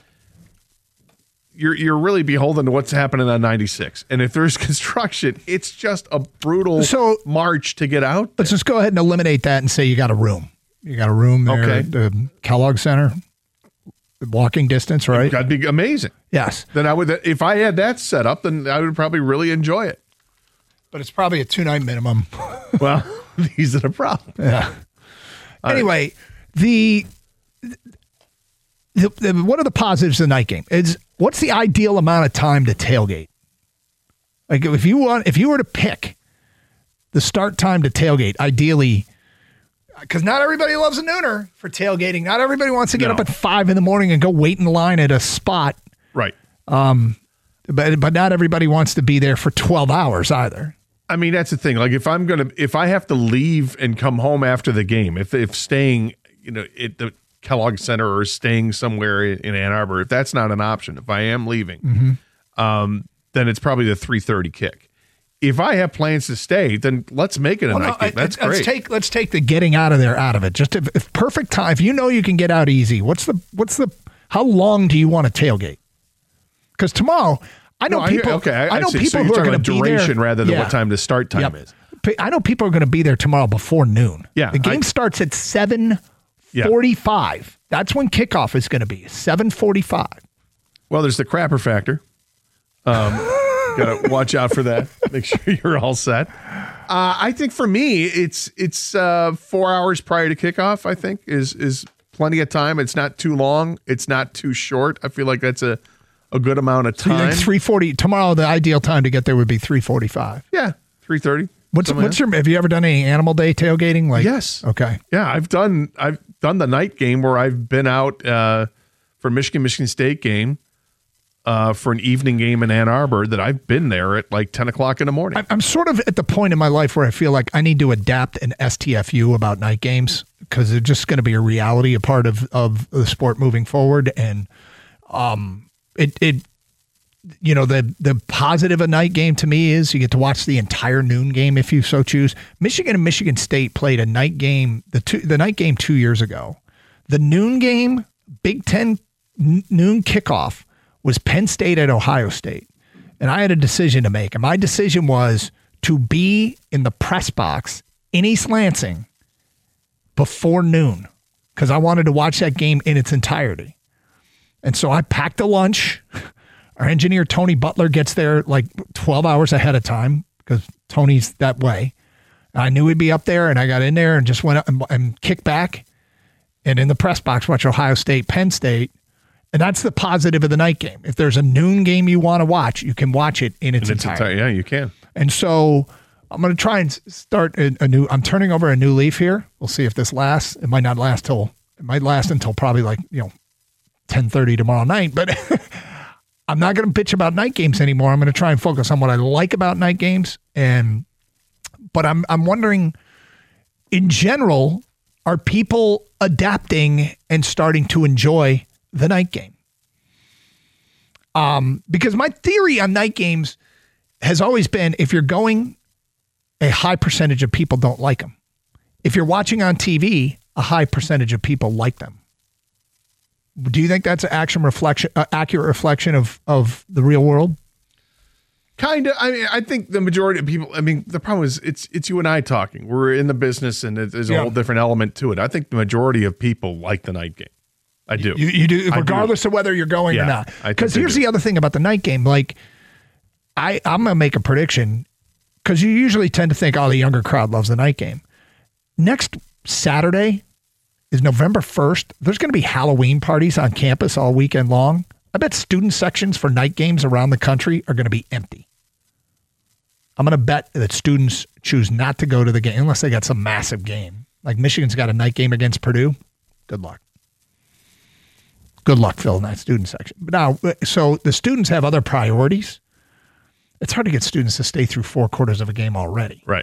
you're really beholden to what's happening on 96. And if there's construction, it's just a brutal march to get out there. Let's just go ahead and eliminate that and say you got a room. You got a room there at the Kellogg Center. Walking distance, right? That'd be amazing. Yes. Then I would, if I had that set up, then I would probably really enjoy it. But it's probably a 2-night minimum. Well, these are the problem. Yeah. Anyway, what are the positives of the night game? What's the ideal amount of time to tailgate? Like if you were to pick the start time to tailgate, ideally. Because not everybody loves a nooner for tailgating. Not everybody wants to get up at 5 a.m. and go wait in line at a spot. Right. But not everybody wants to be there for 12 hours either. I mean, that's the thing. Like if I have to leave and come home after the game, if staying, at the Kellogg Center or staying somewhere in Ann Arbor, if that's not an option, if I am leaving, then it's probably the 3:30 kick. If I have plans to stay, then let's make it a night game. That's great. Let's take the getting out of there out of it. Just if perfect time, if you know you can get out easy, how long do you want to tailgate? Because tomorrow, I know people. I know people who are going to be there. Duration rather than what time the start time is. I know people are going to be there tomorrow before noon. Yeah, the game starts at 7:45. That's when kickoff is going to be 7:45. Well, there's the crapper factor. Got to watch out for that. Make sure you're all set. I think for me, it's 4 hours prior to kickoff. I think is plenty of time. It's not too long. It's not too short. I feel like that's a good amount of time. So you think 3:40 tomorrow? The ideal time to get there would be 3:45. Yeah, 3:30. Have you ever done any Animal Day tailgating? Yes. Okay. Yeah, I've done the night game where I've been out for Michigan State game. For an evening game in Ann Arbor that I've been there at like 10 o'clock in the morning. I'm sort of at the point in my life where I feel like I need to adapt an STFU about night games because they're just going to be a reality, a part of the sport moving forward. And the positive of night game to me is you get to watch the entire noon game if you so choose. Michigan and Michigan State played a night game, the night game 2 years ago. The noon game, Big Ten noon kickoff, was Penn State at Ohio State. And I had a decision to make. And my decision was to be in the press box in East Lansing before noon because I wanted to watch that game in its entirety. And so I packed a lunch. Our engineer, Tony Butler, gets there like 12 hours ahead of time because Tony's that way. I knew he'd be up there, and I got in there and just went up and kicked back. And in the press box, watch Ohio State, Penn State. And that's the positive of the night game. If there's a noon game you want to watch, you can watch it in its entirety. Yeah, you can. And so I'm going to try and start I'm turning over a new leaf here. We'll see if this lasts. It might not last it might last until probably 10:30 tomorrow night, but I'm not going to bitch about night games anymore. I'm going to try and focus on what I like about night games. But I'm wondering, in general, are people adapting and starting to enjoy the night game? Because my theory on night games has always been, if you're going, a high percentage of people don't like them. If you're watching on TV, a high percentage of people like them. Do you think that's an accurate reflection of the real world? Kind of. I mean, I think the majority of people, the problem is it's you and I talking. We're in the business and there's a whole different element to it. I think the majority of people like the night game. I do. You do, regardless of whether you're going or not. Because here's the other thing about the night game. Like, I'm going to make a prediction, because you usually tend to think, the younger crowd loves the night game. Next Saturday is November 1st. There's going to be Halloween parties on campus all weekend long. I bet student sections for night games around the country are going to be empty. I'm going to bet that students choose not to go to the game unless they got some massive game. Like Michigan's got a night game against Purdue. Good luck. Good luck filling that student section. But now, so the students have other priorities. It's hard to get students to stay through 4 quarters of a game already. Right.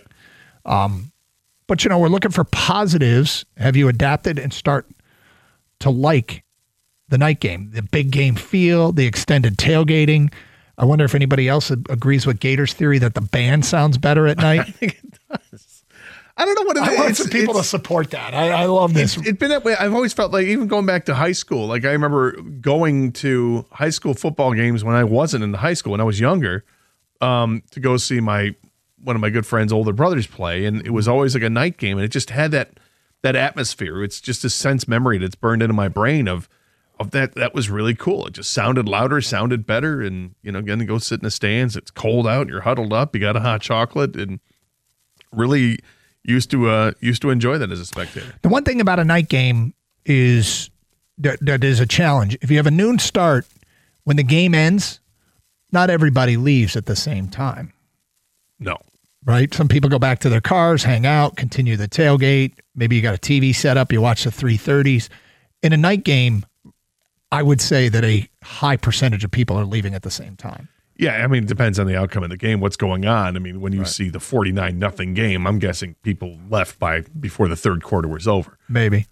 But, we're looking for positives. Have you adapted and start to like the night game, the big game feel, the extended tailgating? I wonder if anybody else agrees with Gator's theory that the band sounds better at night. I think it does. I don't know what it is. I want some people to support that. I love this. It's been that way. I've always felt like, even going back to high school, like I remember going to high school football games when I wasn't in high school, when I was younger, to go see one of my good friends' older brothers play, and it was always like a night game, and it just had that atmosphere. It's just a sense memory that's burned into my brain of that. That was really cool. It just sounded louder, sounded better, and again, to go sit in the stands. It's cold out, you're huddled up, you got a hot chocolate, and really used to enjoy that as a spectator. The one thing about a night game is that is a challenge. If you have a noon start, when the game ends, not everybody leaves at the same time. No. Right? Some people go back to their cars, hang out, continue the tailgate. Maybe you got a TV set up, you watch the 3:30s. In a night game, I would say that a high percentage of people are leaving at the same time. Yeah, it depends on the outcome of the game, what's going on. When you see the 49-0 game, I'm guessing people left before the third quarter was over. Maybe.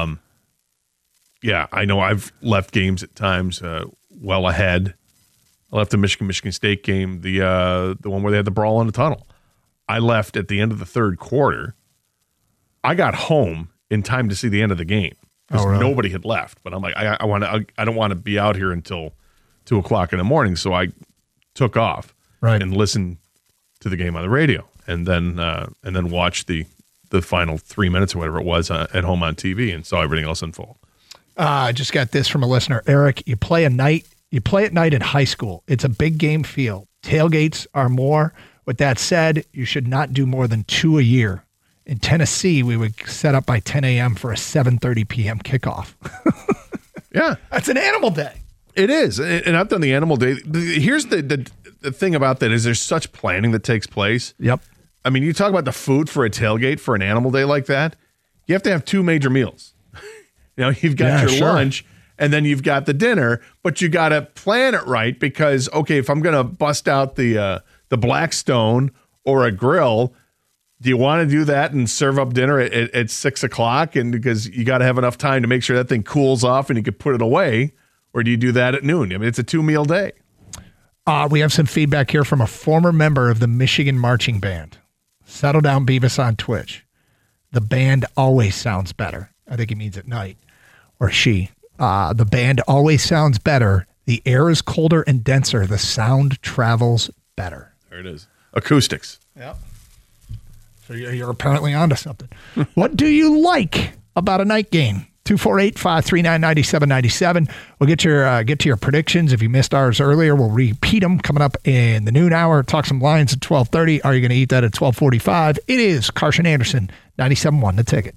Yeah, I know I've left games at times well ahead. I left the Michigan State game, the one where they had the brawl in the tunnel. I left at the end of the third quarter. I got home in time to see the end of the game because nobody had left. But I'm like, I don't want to be out here until 2:00 in the morning. So I took off and listened to the game on the radio, and then watched the final 3 minutes or whatever it was at home on TV, and saw everything else unfold. I just got this from a listener, Eric. You play at night in high school. It's a big game feel. Tailgates are more. With that said, you should not do more than 2 a year. In Tennessee, we would set up by 10 a.m. for a 7:30 p.m. kickoff. Yeah. That's an animal day. It is. And I've done the animal day. Here's the thing about that is there's such planning that takes place. Yep. You talk about the food for a tailgate for an animal day like that. You have to have 2 major meals. You've got your lunch, and then you've got the dinner, but you got to plan it right because, okay, if I'm going to bust out the Blackstone or a grill, do you want to do that and serve up dinner at 6 o'clock? And because you got to have enough time to make sure that thing cools off and you can put it away, or do you do that at noon? It's a 2-meal day. We have some feedback here from a former member of the Michigan Marching Band. Settle Down Beavis on Twitch. The band always sounds better. I think he means at night. Or she. The band always sounds better. The air is colder and denser. The sound travels better. There it is. Acoustics. Yep. So you're apparently onto something. What do you like about a night game? 248-539-9797. We'll get to your predictions. If you missed ours earlier, we'll repeat them coming up in the noon hour. Talk some Lions at 12:30. Are you going to eat that at 12:45? It is Carson Anderson, 97.1 The Ticket.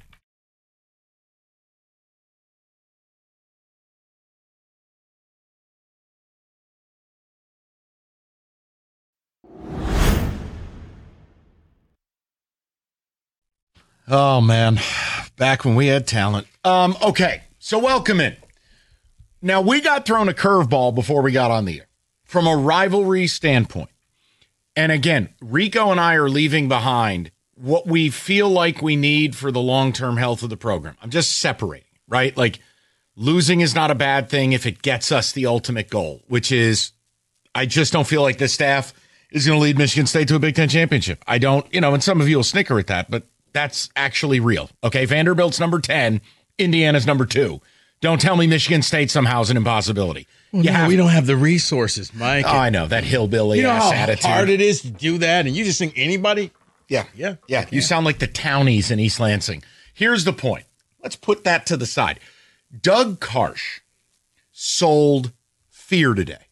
Oh, man. Back when we had talent. Okay, so welcome in. Now, we got thrown a curveball before we got on the air from a rivalry standpoint. And again, Rico and I are leaving behind what we feel like we need for the long-term health of the program. I'm just separating, right? Like, losing is not a bad thing if it gets us the ultimate goal, which is I just don't feel like this staff is going to lead Michigan State to a Big Ten championship. I don't, and some of you will snicker at that, but that's actually real. Okay, Vanderbilt's number 10, Indiana's number 2. Don't tell me Michigan State somehow is an impossibility. Well, we don't have the resources, Mike. Oh, I know, that hillbilly ass attitude. You know how hard it is to do that, and you just think anybody? Yeah. You sound like the townies in East Lansing. Here's the point. Let's put that to the side. Doug Karsh sold fear today.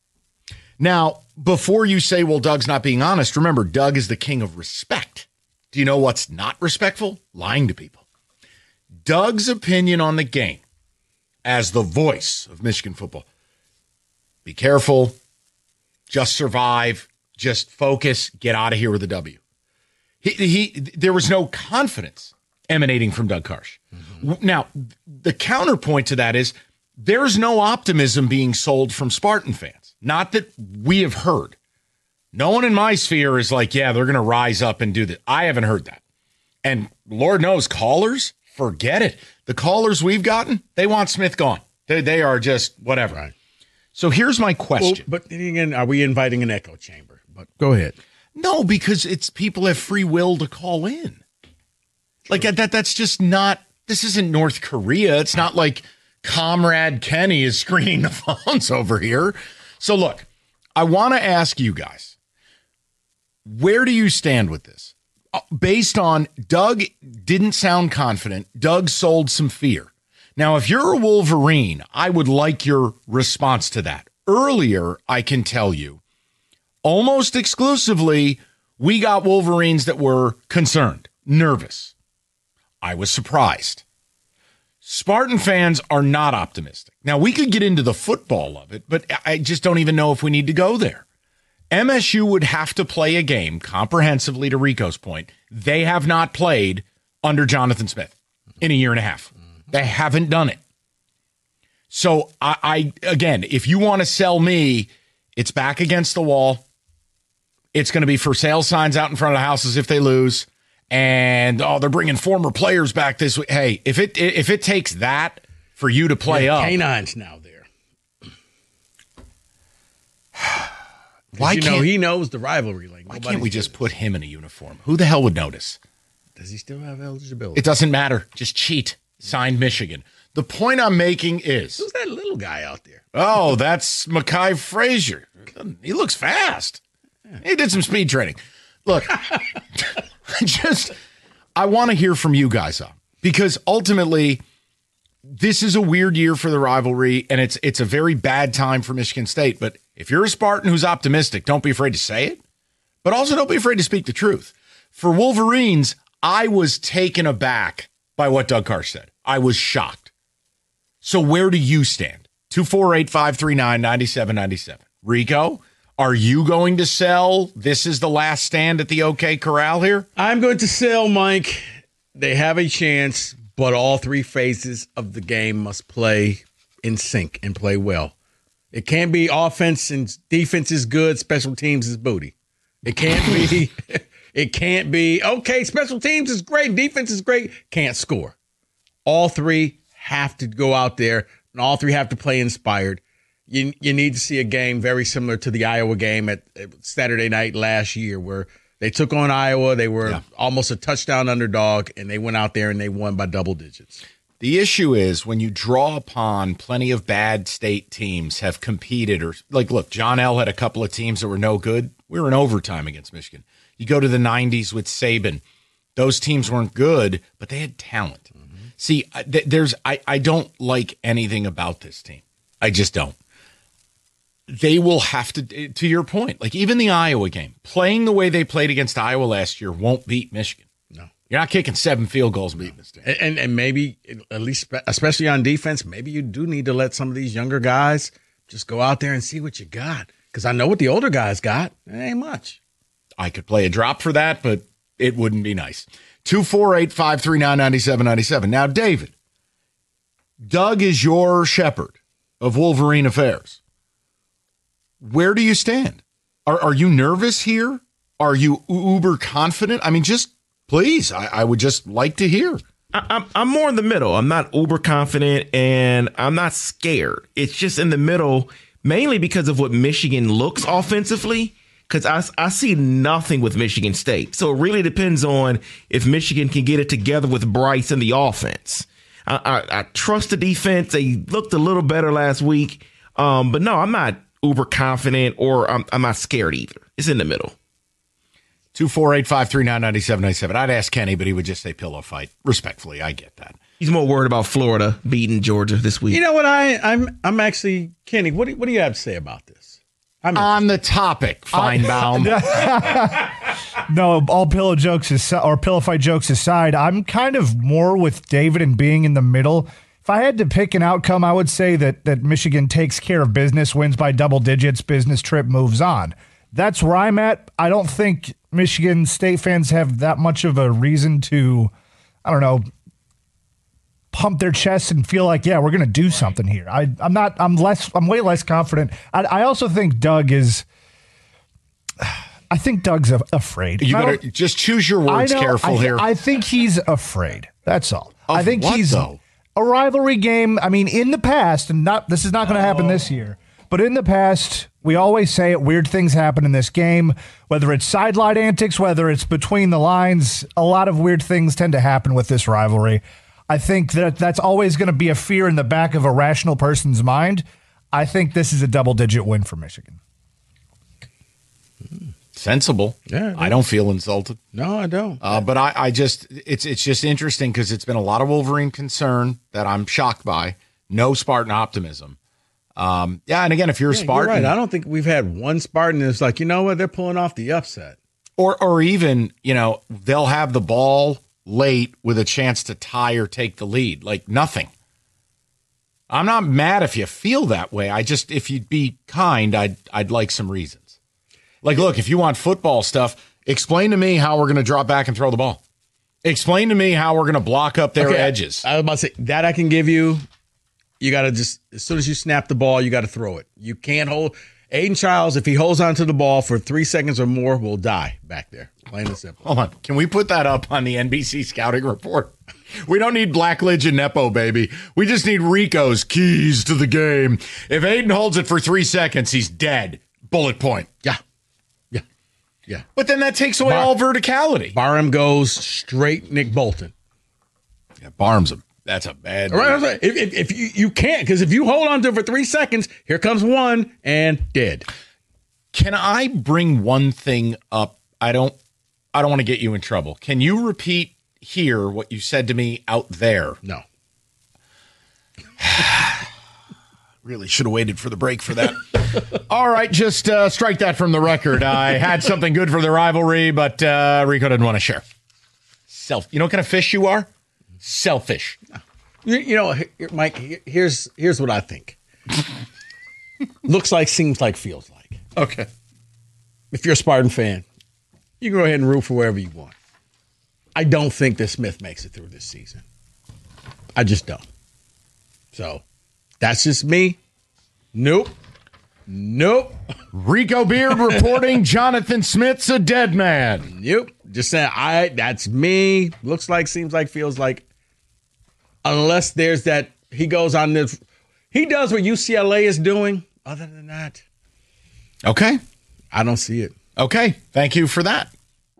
Now, before you say, well, Doug's not being honest, remember, Doug is the king of respect. Do you know what's not respectful? Lying to people. Doug's opinion on the game as the voice of Michigan football. Be careful. Just survive. Just focus. Get out of here with a W. There was no confidence emanating from Doug Karsh. Mm-hmm. Now, the counterpoint to that is there's no optimism being sold from Spartan fans. Not that we have heard. No one in my sphere is like, yeah, they're going to rise up and do that. I haven't heard that. And Lord knows, callers, forget it. The callers we've gotten, they want Smith gone. They are just whatever. Right. So here's my question. Well, but again, are we inviting an echo chamber? But go ahead. No, because it's people have free will to call in. True. Like that's just not, this isn't North Korea. It's not like Comrade Kenny is screening the phones over here. So look, I want to ask you guys, where do you stand with this? Based on Doug didn't sound confident. Doug sold some fear. Now, if you're a Wolverine, I would like your response to that. Earlier, I can tell you, almost exclusively, we got Wolverines that were concerned, nervous. I was surprised. Spartan fans are not optimistic. Now, we could get into the football of it, but I just don't even know if we need to go there. MSU would have to play a game comprehensively, to Rico's point. They have not played under Jonathan Smith in a year and a half. They haven't done it. So, I again, if you want to sell me, it's back against the wall. It's going to be for sale signs out in front of the houses if they lose. And, they're bringing former players back this week. Hey, if it takes that for you to play up. Canine's now there. Why can't he knows the rivalry? Like, why can't we just put him in a uniform? Who the hell would notice? Does he still have eligibility? It doesn't matter. Just cheat. Signed Michigan. The point I'm making is... Who's that little guy out there? Oh, that's Mekhi Frazier. He looks fast. Yeah. He did some speed training. Look, I want to hear from you guys, because ultimately, this is a weird year for the rivalry, and it's a very bad time for Michigan State. But if you're a Spartan who's optimistic, don't be afraid to say it, but also don't be afraid to speak the truth. For Wolverines, I was taken aback by what Doug Karsh said. I was shocked. So where do you stand? 248-539-9797. Rico, are you going to sell? This is the last stand at the OK Corral here? I'm going to sell, Mike. They have a chance, but all three phases of the game must play in sync and play well. It can't be offense and defense is good, special teams is booty. It can't be. It can't be, okay, special teams is great, defense is great, can't score. All three have to go out there, and all three have to play inspired. You need to see a game very similar to the Iowa game at Saturday night last year, where they took on Iowa. They were almost a touchdown underdog, and they went out there and they won by double digits. The issue is when you draw upon plenty of bad state teams have competed, or like, look, John L. had a couple of teams that were no good. We were in overtime against Michigan. You go to the 90s with Saban. Those teams weren't good, but they had talent. Mm-hmm. See, I don't like anything about this team. I just don't. They will have to your point, like even the Iowa game, playing the way they played against Iowa last year won't beat Michigan. No. You're not kicking 7 field goals beating this team. And maybe, at least, especially on defense, maybe you do need to let some of these younger guys just go out there and see what you got. Because I know what the older guys got. It ain't much. I could play a drop for that, but it wouldn't be nice. 248-539-9797. Now, David, Doug is your shepherd of Wolverine affairs. Where do you stand? Are you nervous here? Are you uber confident? I mean, just please, I would just like to hear. I'm more in the middle. I'm not uber confident and I'm not scared. It's just in the middle, mainly because of what Michigan looks offensively, because I see nothing with Michigan State. So it really depends on if Michigan can get it together with Bryce and the offense. I trust the defense. They looked a little better last week. But no, I'm not uber confident or I'm not scared either. It's in the middle. 248-539-9797. I'd ask Kenny, but he would just say pillow fight. Respectfully, I get that. He's more worried about Florida beating Georgia this week. You know what? I'm actually, Kenny, what do you have to say about this? On the topic, Feinbaum. No, all pillow jokes or pillow fight jokes aside, I'm kind of more with David and being in the middle. If I had to pick an outcome, I would say that Michigan takes care of business, wins by double digits, business trip, moves on. That's where I'm at. I don't think Michigan State fans have that much of a reason to, I don't know, pump their chests and feel like, yeah, we're going to do something here. I'm way less confident. I also think Doug is, I think Doug's afraid. You better just choose your words careful here. I think he's afraid. That's all. I think he's though? A rivalry game. I mean, in the past, and this is not going to happen this year, but in the past, we always say it, weird things happen in this game, whether it's sideline antics, whether it's between the lines, a lot of weird things tend to happen with this rivalry. I think that's always going to be a fear in the back of a rational person's mind. I think this is a double-digit win for Michigan. Sensible. Yeah, I don't feel insulted. No, I don't. But I just, it's just interesting because it's been a lot of Wolverine concern that I'm shocked by. No Spartan optimism. And again, if you're a Spartan, you're right. I don't think we've had one Spartan that's like, you know what, they're pulling off the upset. Or even, they'll have the ball late with a chance to tie or take the lead. Like nothing. I'm not mad if you feel that way. If you'd be kind, I'd like some reasons. Like, look, if you want football stuff, explain to me how we're going to drop back and throw the ball. Explain to me how we're going to block up their edges. I was about to say, that I can give you. You got to just, as soon as you snap the ball, you got to throw it. You can't hold. Aiden Childs, if he holds onto the ball for 3 seconds or more, will die back there. Plain and simple. Hold on. Can we put that up on the NBC scouting report? We don't need Blackledge and Nepo, baby. We just need Rico's keys to the game. If Aiden holds it for 3 seconds, he's dead. Bullet point. Yeah. But then that takes away all verticality. Barham goes straight Nick Bolton. Yeah, Barham's that's a bad. Right. If you can't, because if you hold on to it for 3 seconds, here comes one and dead. Can I bring one thing up? I don't want to get you in trouble. Can you repeat here what you said to me out there? No. Really should have waited for the break for that. All right, just strike that from the record. I had something good for the rivalry, but Rico didn't want to share. You know what kind of fish you are? Selfish. Mike, here's what I think. Looks like, seems like, feels like. Okay. If you're a Spartan fan, you can go ahead and root for wherever you want. I don't think that Smith makes it through this season. I just don't. So, that's just me. Nope. Rico Beard reporting Jonathan Smith's a dead man. Nope. Just saying, that's me. Looks like, seems like, feels like. Unless there's that, he goes on this, he does what UCLA is doing. Other than that. Okay. I don't see it. Okay. Thank you for that.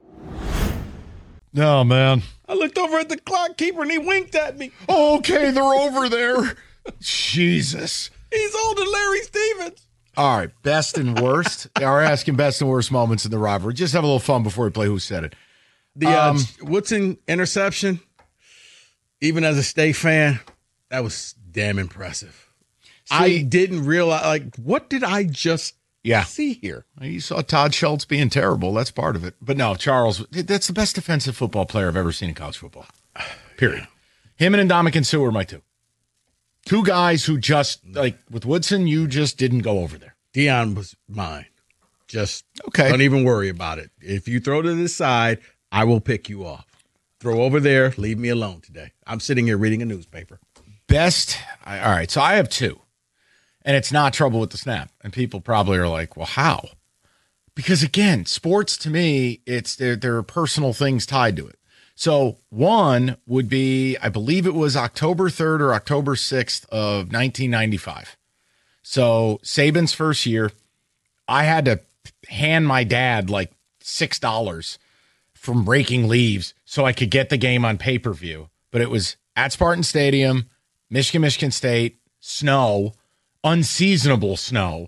Oh, man. I looked over at the clock keeper and he winked at me. Okay, they're over there. Jesus. He's older than Larry Stevens. All right, best and worst. We're asking best and worst moments in the rivalry. Just have a little fun before we play Who Said It. The Woodson interception, even as a State fan, that was damn impressive. I didn't realize, what did I just see here? You saw Todd Schultz being terrible. That's part of it. But no, Charles, that's the best defensive football player I've ever seen in college football. Period. Him and Ndamukong Suh are my two. Two guys who just, with Woodson, you just didn't go over there. Deion was mine. Just don't even worry about it. If you throw to the side, I will pick you off. throw over there. Leave me alone today. I'm sitting here reading a newspaper. All right, so I have two. And it's not Trouble with the Snap. And people probably are like, well, how? Because, again, sports to me, there are personal things tied to it. So one would be, I believe it was October 3rd or October 6th of 1995. So Saban's first year, I had to hand my dad like $6 from raking leaves so I could get the game on pay-per-view. But it was at Spartan Stadium, Michigan State, snow, unseasonable snow.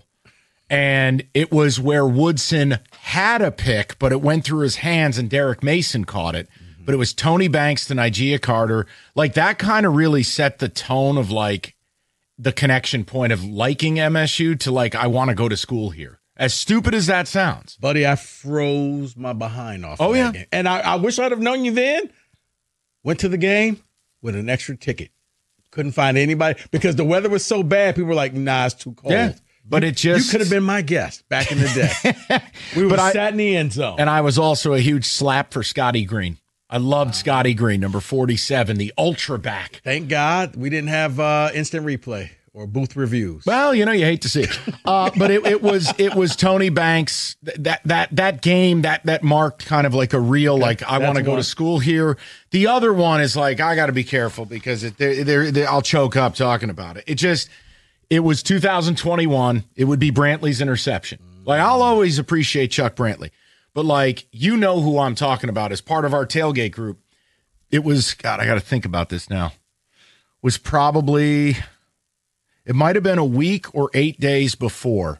And it was where Woodson had a pick, but it went through his hands and Derek Mason caught it. But it was Tony Banks to Nigea Carter. Like, that kind of really set the tone of, like, the connection point of liking MSU to, like, I want to go to school here. As stupid as that sounds. Buddy, I froze my behind off. Oh, that yeah. game. And I wish I'd have known you then. Went to the game with an extra ticket. Couldn't find anybody because the weather was so bad. People were like, nah, it's too cold. Yeah. But it just... You could have been my guest back in the day. We were sat in the end zone. And I was also a huge slap for Scotty Green. I loved Scotty Green, number 47, the ultra back. Thank God we didn't have instant replay or booth reviews. Well, you hate to see it. But it was Tony Banks. That game that marked kind of like a real, like, I want to go to school here. The other one is like, I got to be careful because I'll choke up talking about it. It was 2021. It would be Brantley's interception. Like, I'll always appreciate Chuck Brantley. But, like, who I'm talking about as part of our tailgate group. It was, God, I got to think about this now. Was probably, it might have been a week or 8 days before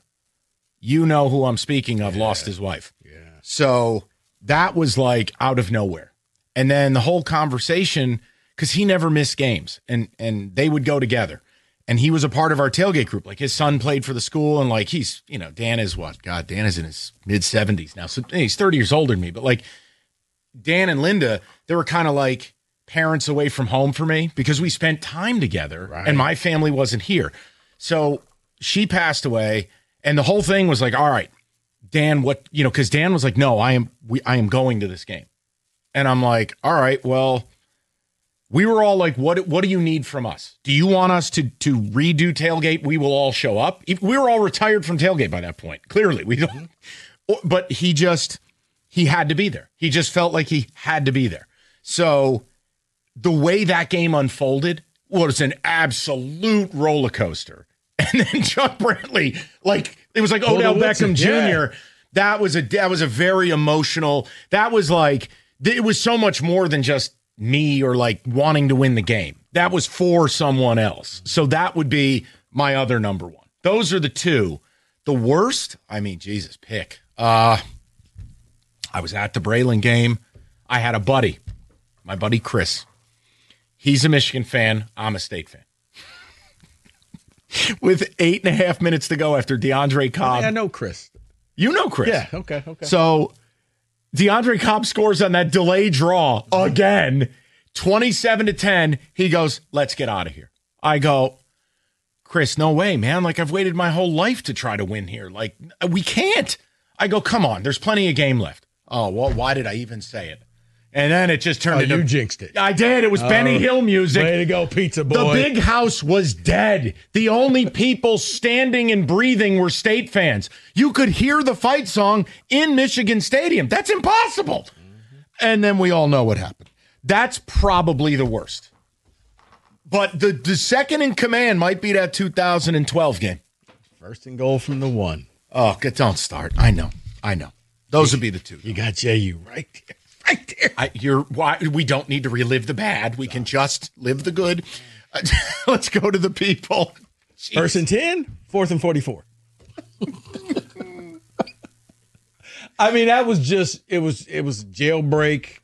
who I'm speaking of lost his wife. Yeah. So that was, like, out of nowhere. And then the whole conversation, because he never missed games, and they would go together. And he was a part of our tailgate group. Like, his son played for the school, and, like, he's, Dan is what? God, Dan is in his mid-70s now. So he's 30 years older than me. But, like, Dan and Linda, they were kind of like parents away from home for me because we spent time together, and my family wasn't here. So she passed away, and the whole thing was like, all right, Dan, what, because Dan was like, no, I am going to this game. And I'm like, all right, well, we were all like, what do you need from us? Do you want us to redo tailgate? We will all show up. We were all retired from tailgate by that point. Clearly, we don't. But he had to be there. He just felt like he had to be there. So the way that game unfolded was an absolute roller coaster. And then Chuck Brantley, like, it was like Odell Beckham Jr. That was a very emotional. That was like, it was so much more than just me or like wanting to win the game. That was for someone else. So that would be my other number one. Those are the two. The worst, Jesus, pick. I was at the Braylon game. I had a buddy, my buddy Chris. He's a Michigan fan. I'm a State fan. With 8.5 minutes to go after DeAndre Cobb. I know Chris. You know Chris. Yeah, okay. So DeAndre Cobb scores on that delay draw again, 27-10. He goes, let's get out of here. I go, Chris, no way, man. Like, I've waited my whole life to try to win here. Like, we can't. I go, come on. There's plenty of game left. Oh, well, why did I even say it? And then it just turned into... You jinxed it. I did. It was Benny Hill music. Way to go, pizza boy. The big house was dead. The only people standing and breathing were State fans. You could hear the fight song in Michigan Stadium. That's impossible. And then we all know what happened. That's probably the worst. But the second in command might be that 2012 game. First and goal from the one. Oh, don't start. I know. Those would be the two. You got JU right there. Right there. We don't need to relive the bad. We can just live the good. Let's go to the people. Jeez. First and 10, fourth and 44. That was just, it was jailbreak.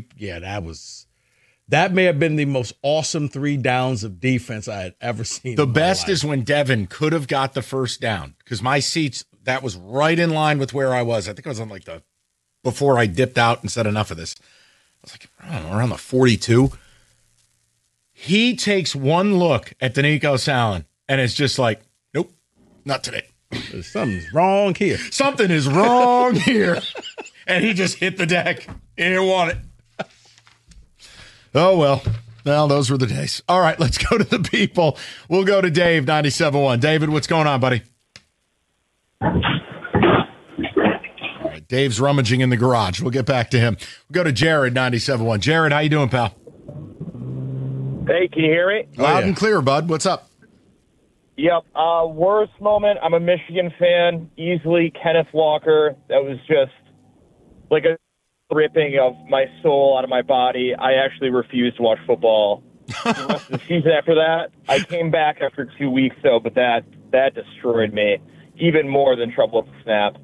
That may have been the most awesome 3 downs of defense I had ever seen. The best is when Devin could have got the first down because my seats, that was right in line with where I was. I think I was on like before I dipped out and said enough of this. I was like, I don't know, around the 42. He takes one look at Danico Sallin and it's just like, nope, not today. Something's wrong here. Something is wrong here. And he just hit the deck. He didn't want it. Oh, well. Well, those were the days. All right, let's go to the people. We'll go to Dave, 97.1. David, what's going on, buddy? All right, Dave's rummaging in the garage. We'll get back to him. We'll go to Jared, 97.1. Jared, how you doing, pal? Hey, can you hear me? Loud and clear, bud. What's up? Yep. Worst moment. I'm a Michigan fan. Easily Kenneth Walker. That was just like a ripping of my soul out of my body. I actually refused to watch football the rest of the season after that. I came back after 2 weeks, though, but that destroyed me even more than trouble at the snap.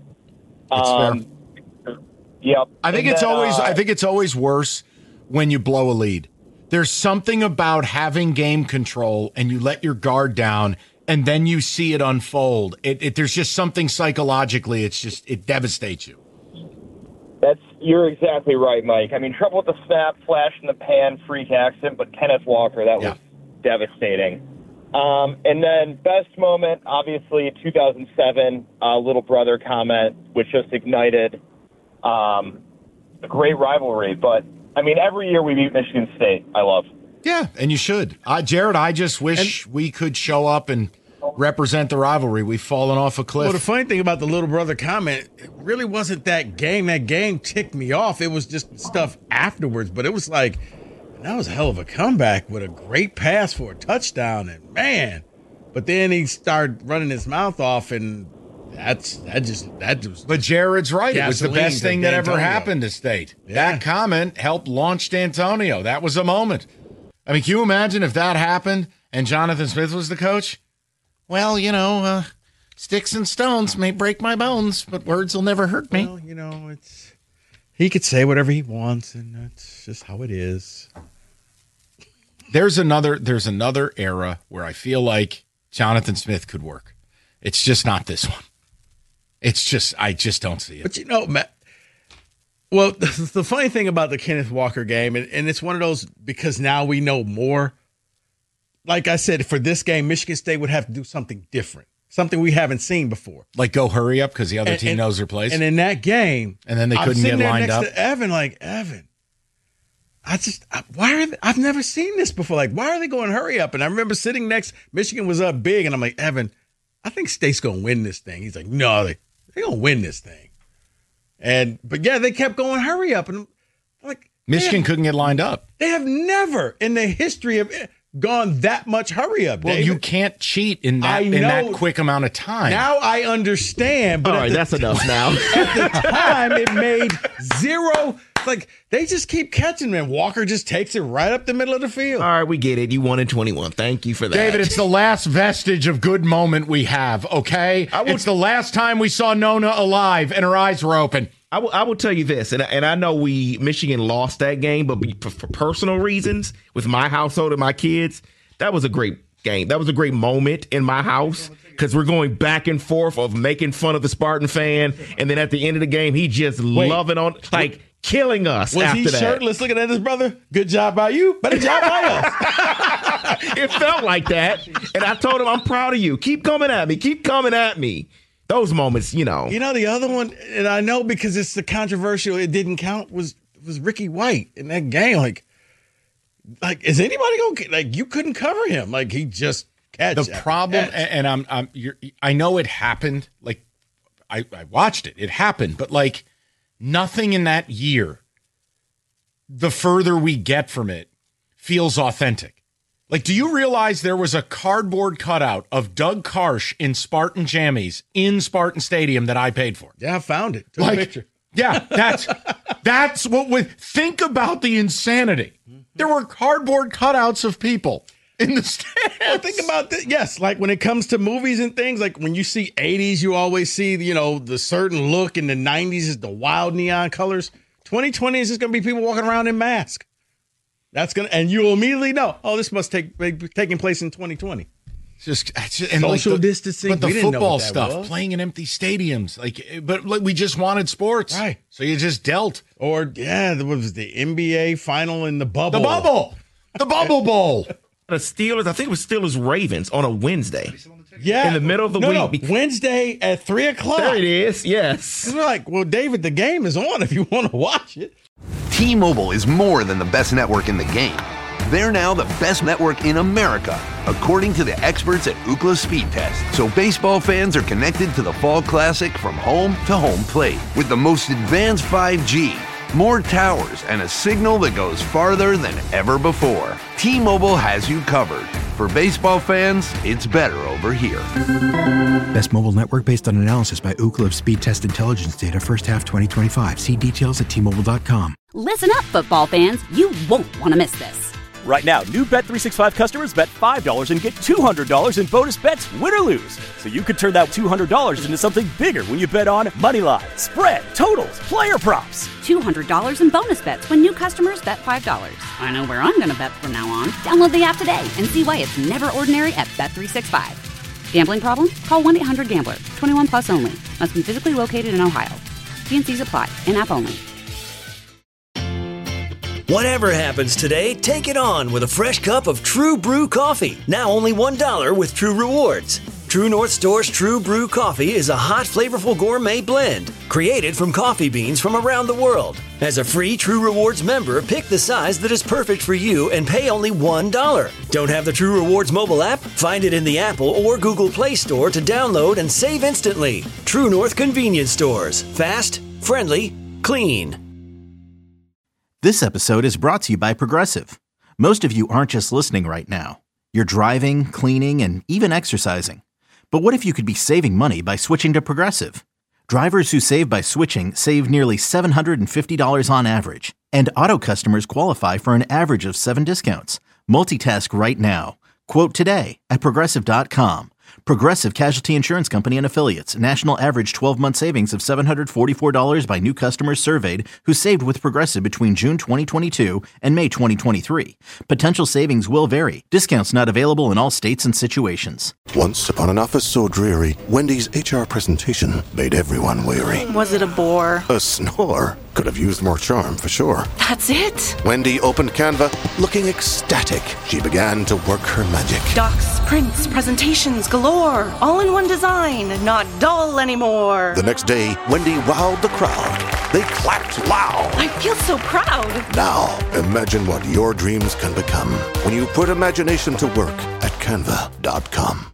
Yep. I think it's always worse when you blow a lead. There's something about having game control and you let your guard down and then you see it unfold. There's just something psychologically. It devastates you. You're exactly right, Mike. I mean, trouble with the snap, flash in the pan, freak accident, but Kenneth Walker, that was devastating. And then best moment, obviously, 2007, little brother comment, which just ignited a great rivalry. But, I mean, every year we beat Michigan State, I love. Yeah, and you should. Jared, I just wish we could show up and represent the rivalry. We've fallen off a cliff. Well, the funny thing about the little brother comment, it really wasn't that game. That game ticked me off. It was just stuff afterwards. But it was like, that was a hell of a comeback with a great pass for a touchdown. And, man. But then he started running his mouth off, and that was. But Jared's right. It was the best thing that ever happened to State. Yeah. That comment helped launch D'Antonio. That was a moment. I mean, can you imagine if that happened and Jonathan Smith was the coach? Well, sticks and stones may break my bones, but words will never hurt me. Well, he could say whatever he wants, and that's just how it is. There's another era where I feel like Jonathan Smith could work. It's just not this one. I just don't see it. But Matt, well, the funny thing about the Kenneth Walker game, and it's one of those because now we know more. Like I said, for this game, Michigan State would have to do something different, something we haven't seen before. Like go hurry up because the other team knows their place. And in that game, and then they couldn't get lined up. To Evan, I've never seen this before. Like, why are they going hurry up? And I remember sitting next, Michigan was up big, and I'm like, Evan, I think State's going to win this thing. He's like, no, they're going to win this thing. But they kept going hurry up, and like Michigan couldn't get lined up. They have never in the history of gone that much hurry up. Well, David. You can't cheat in that quick amount of time. Now I understand. But all right, that's enough now. At the time, it made zero. Like they just keep catching, man. Walker just takes it right up the middle of the field. All right, we get it. You won in 21. Thank you for that, David. It's the last vestige of good moment we have. Okay, it's the last time we saw Nona alive and her eyes were open. I will tell you this, and I know Michigan lost that game, but for personal reasons with my household and my kids, that was a great game. That was a great moment in my house because we're going back and forth of making fun of the Spartan fan, and then at the end of the game, he just loving on killing us. Was after he that. Shirtless looking at his brother? Good job by you, better job by us. It felt like that, and I told him, I'm proud of you. Keep coming at me. Keep coming at me. Those moments, the other one, and I know because it's the controversial, it didn't count, was Ricky White in that game. Like, is anybody going to, you couldn't cover him. Like, he just catch. The problem, and I know it happened. Like, I watched it. It happened. But, nothing in that year, the further we get from it, feels authentic. Do you realize there was a cardboard cutout of Doug Karsh in Spartan jammies in Spartan Stadium that I paid for? Yeah, I found it. Took a picture. Yeah, that's what think about the insanity. There were cardboard cutouts of people in the stands. Well, think about this. Yes, when it comes to movies and things, when you see 80s, you always see, the certain look. In the 90s is the wild neon colors. 2020 is just going to be people walking around in masks. And you'll immediately know, this must be taking place in 2020. Just social distancing. But the football stuff, playing in empty stadiums, but we just wanted sports, right? So you just dealt. Or what was the NBA final in the bubble? The bubble bowl. The Steelers, I think it was Steelers Ravens on a Wednesday. Yeah, in the middle of the week. No, Wednesday at 3:00. There it is. Yes. We're like, well, David, the game is on if you want to watch it. T-Mobile is more than the best network in the game. They're now the best network in America, according to the experts at Ookla Speed Test. So baseball fans are connected to the Fall Classic from home to home plate with the most advanced 5G, more towers, and a signal that goes farther than ever before. T-Mobile has you covered. For baseball fans, it's better over here. Best mobile network based on analysis by Ookla of Speed Test Intelligence data first half 2025. See details at T-Mobile.com. Listen up, football fans. You won't want to miss this. Right now, new Bet365 customers bet $5 and get $200 in bonus bets, win or lose. So you could turn that $200 into something bigger when you bet on moneyline, spread, totals, player props. $200 in bonus bets when new customers bet $5. I know where I'm going to bet from now on. Download the app today and see why it's never ordinary at Bet365. Gambling problem? Call 1-800-GAMBLER. 21 plus only. Must be physically located in Ohio. T&Cs apply. In-app only. Whatever happens today, take it on with a fresh cup of True Brew coffee. Now only $1 with True Rewards. True North Store's True Brew coffee is a hot, flavorful gourmet blend created from coffee beans from around the world. As a free True Rewards member, pick the size that is perfect for you and pay only $1. Don't have the True Rewards mobile app? Find it in the Apple or Google Play Store to download and save instantly. True North Convenience Stores. Fast, friendly, clean. This episode is brought to you by Progressive. Most of you aren't just listening right now. You're driving, cleaning, and even exercising. But what if you could be saving money by switching to Progressive? Drivers who save by switching save nearly $750 on average. And auto customers qualify for an average of 7 discounts. Multitask right now. Quote today at Progressive.com. Progressive Casualty Insurance Company and Affiliates. National average 12-month savings of $744 by new customers surveyed who saved with Progressive between June 2022 and May 2023. Potential savings will vary. Discounts not available in all states and situations. Once upon an office so dreary, Wendy's HR presentation made everyone weary. Was it a bore? A snore. Could have used more charm, for sure. That's it? Wendy opened Canva, looking ecstatic. She began to work her magic. Docs, prints, presentations galore. All in one design, not dull anymore. The next day, Wendy wowed the crowd. They clapped loud. I feel so proud. Now, imagine what your dreams can become when you put imagination to work at Canva.com.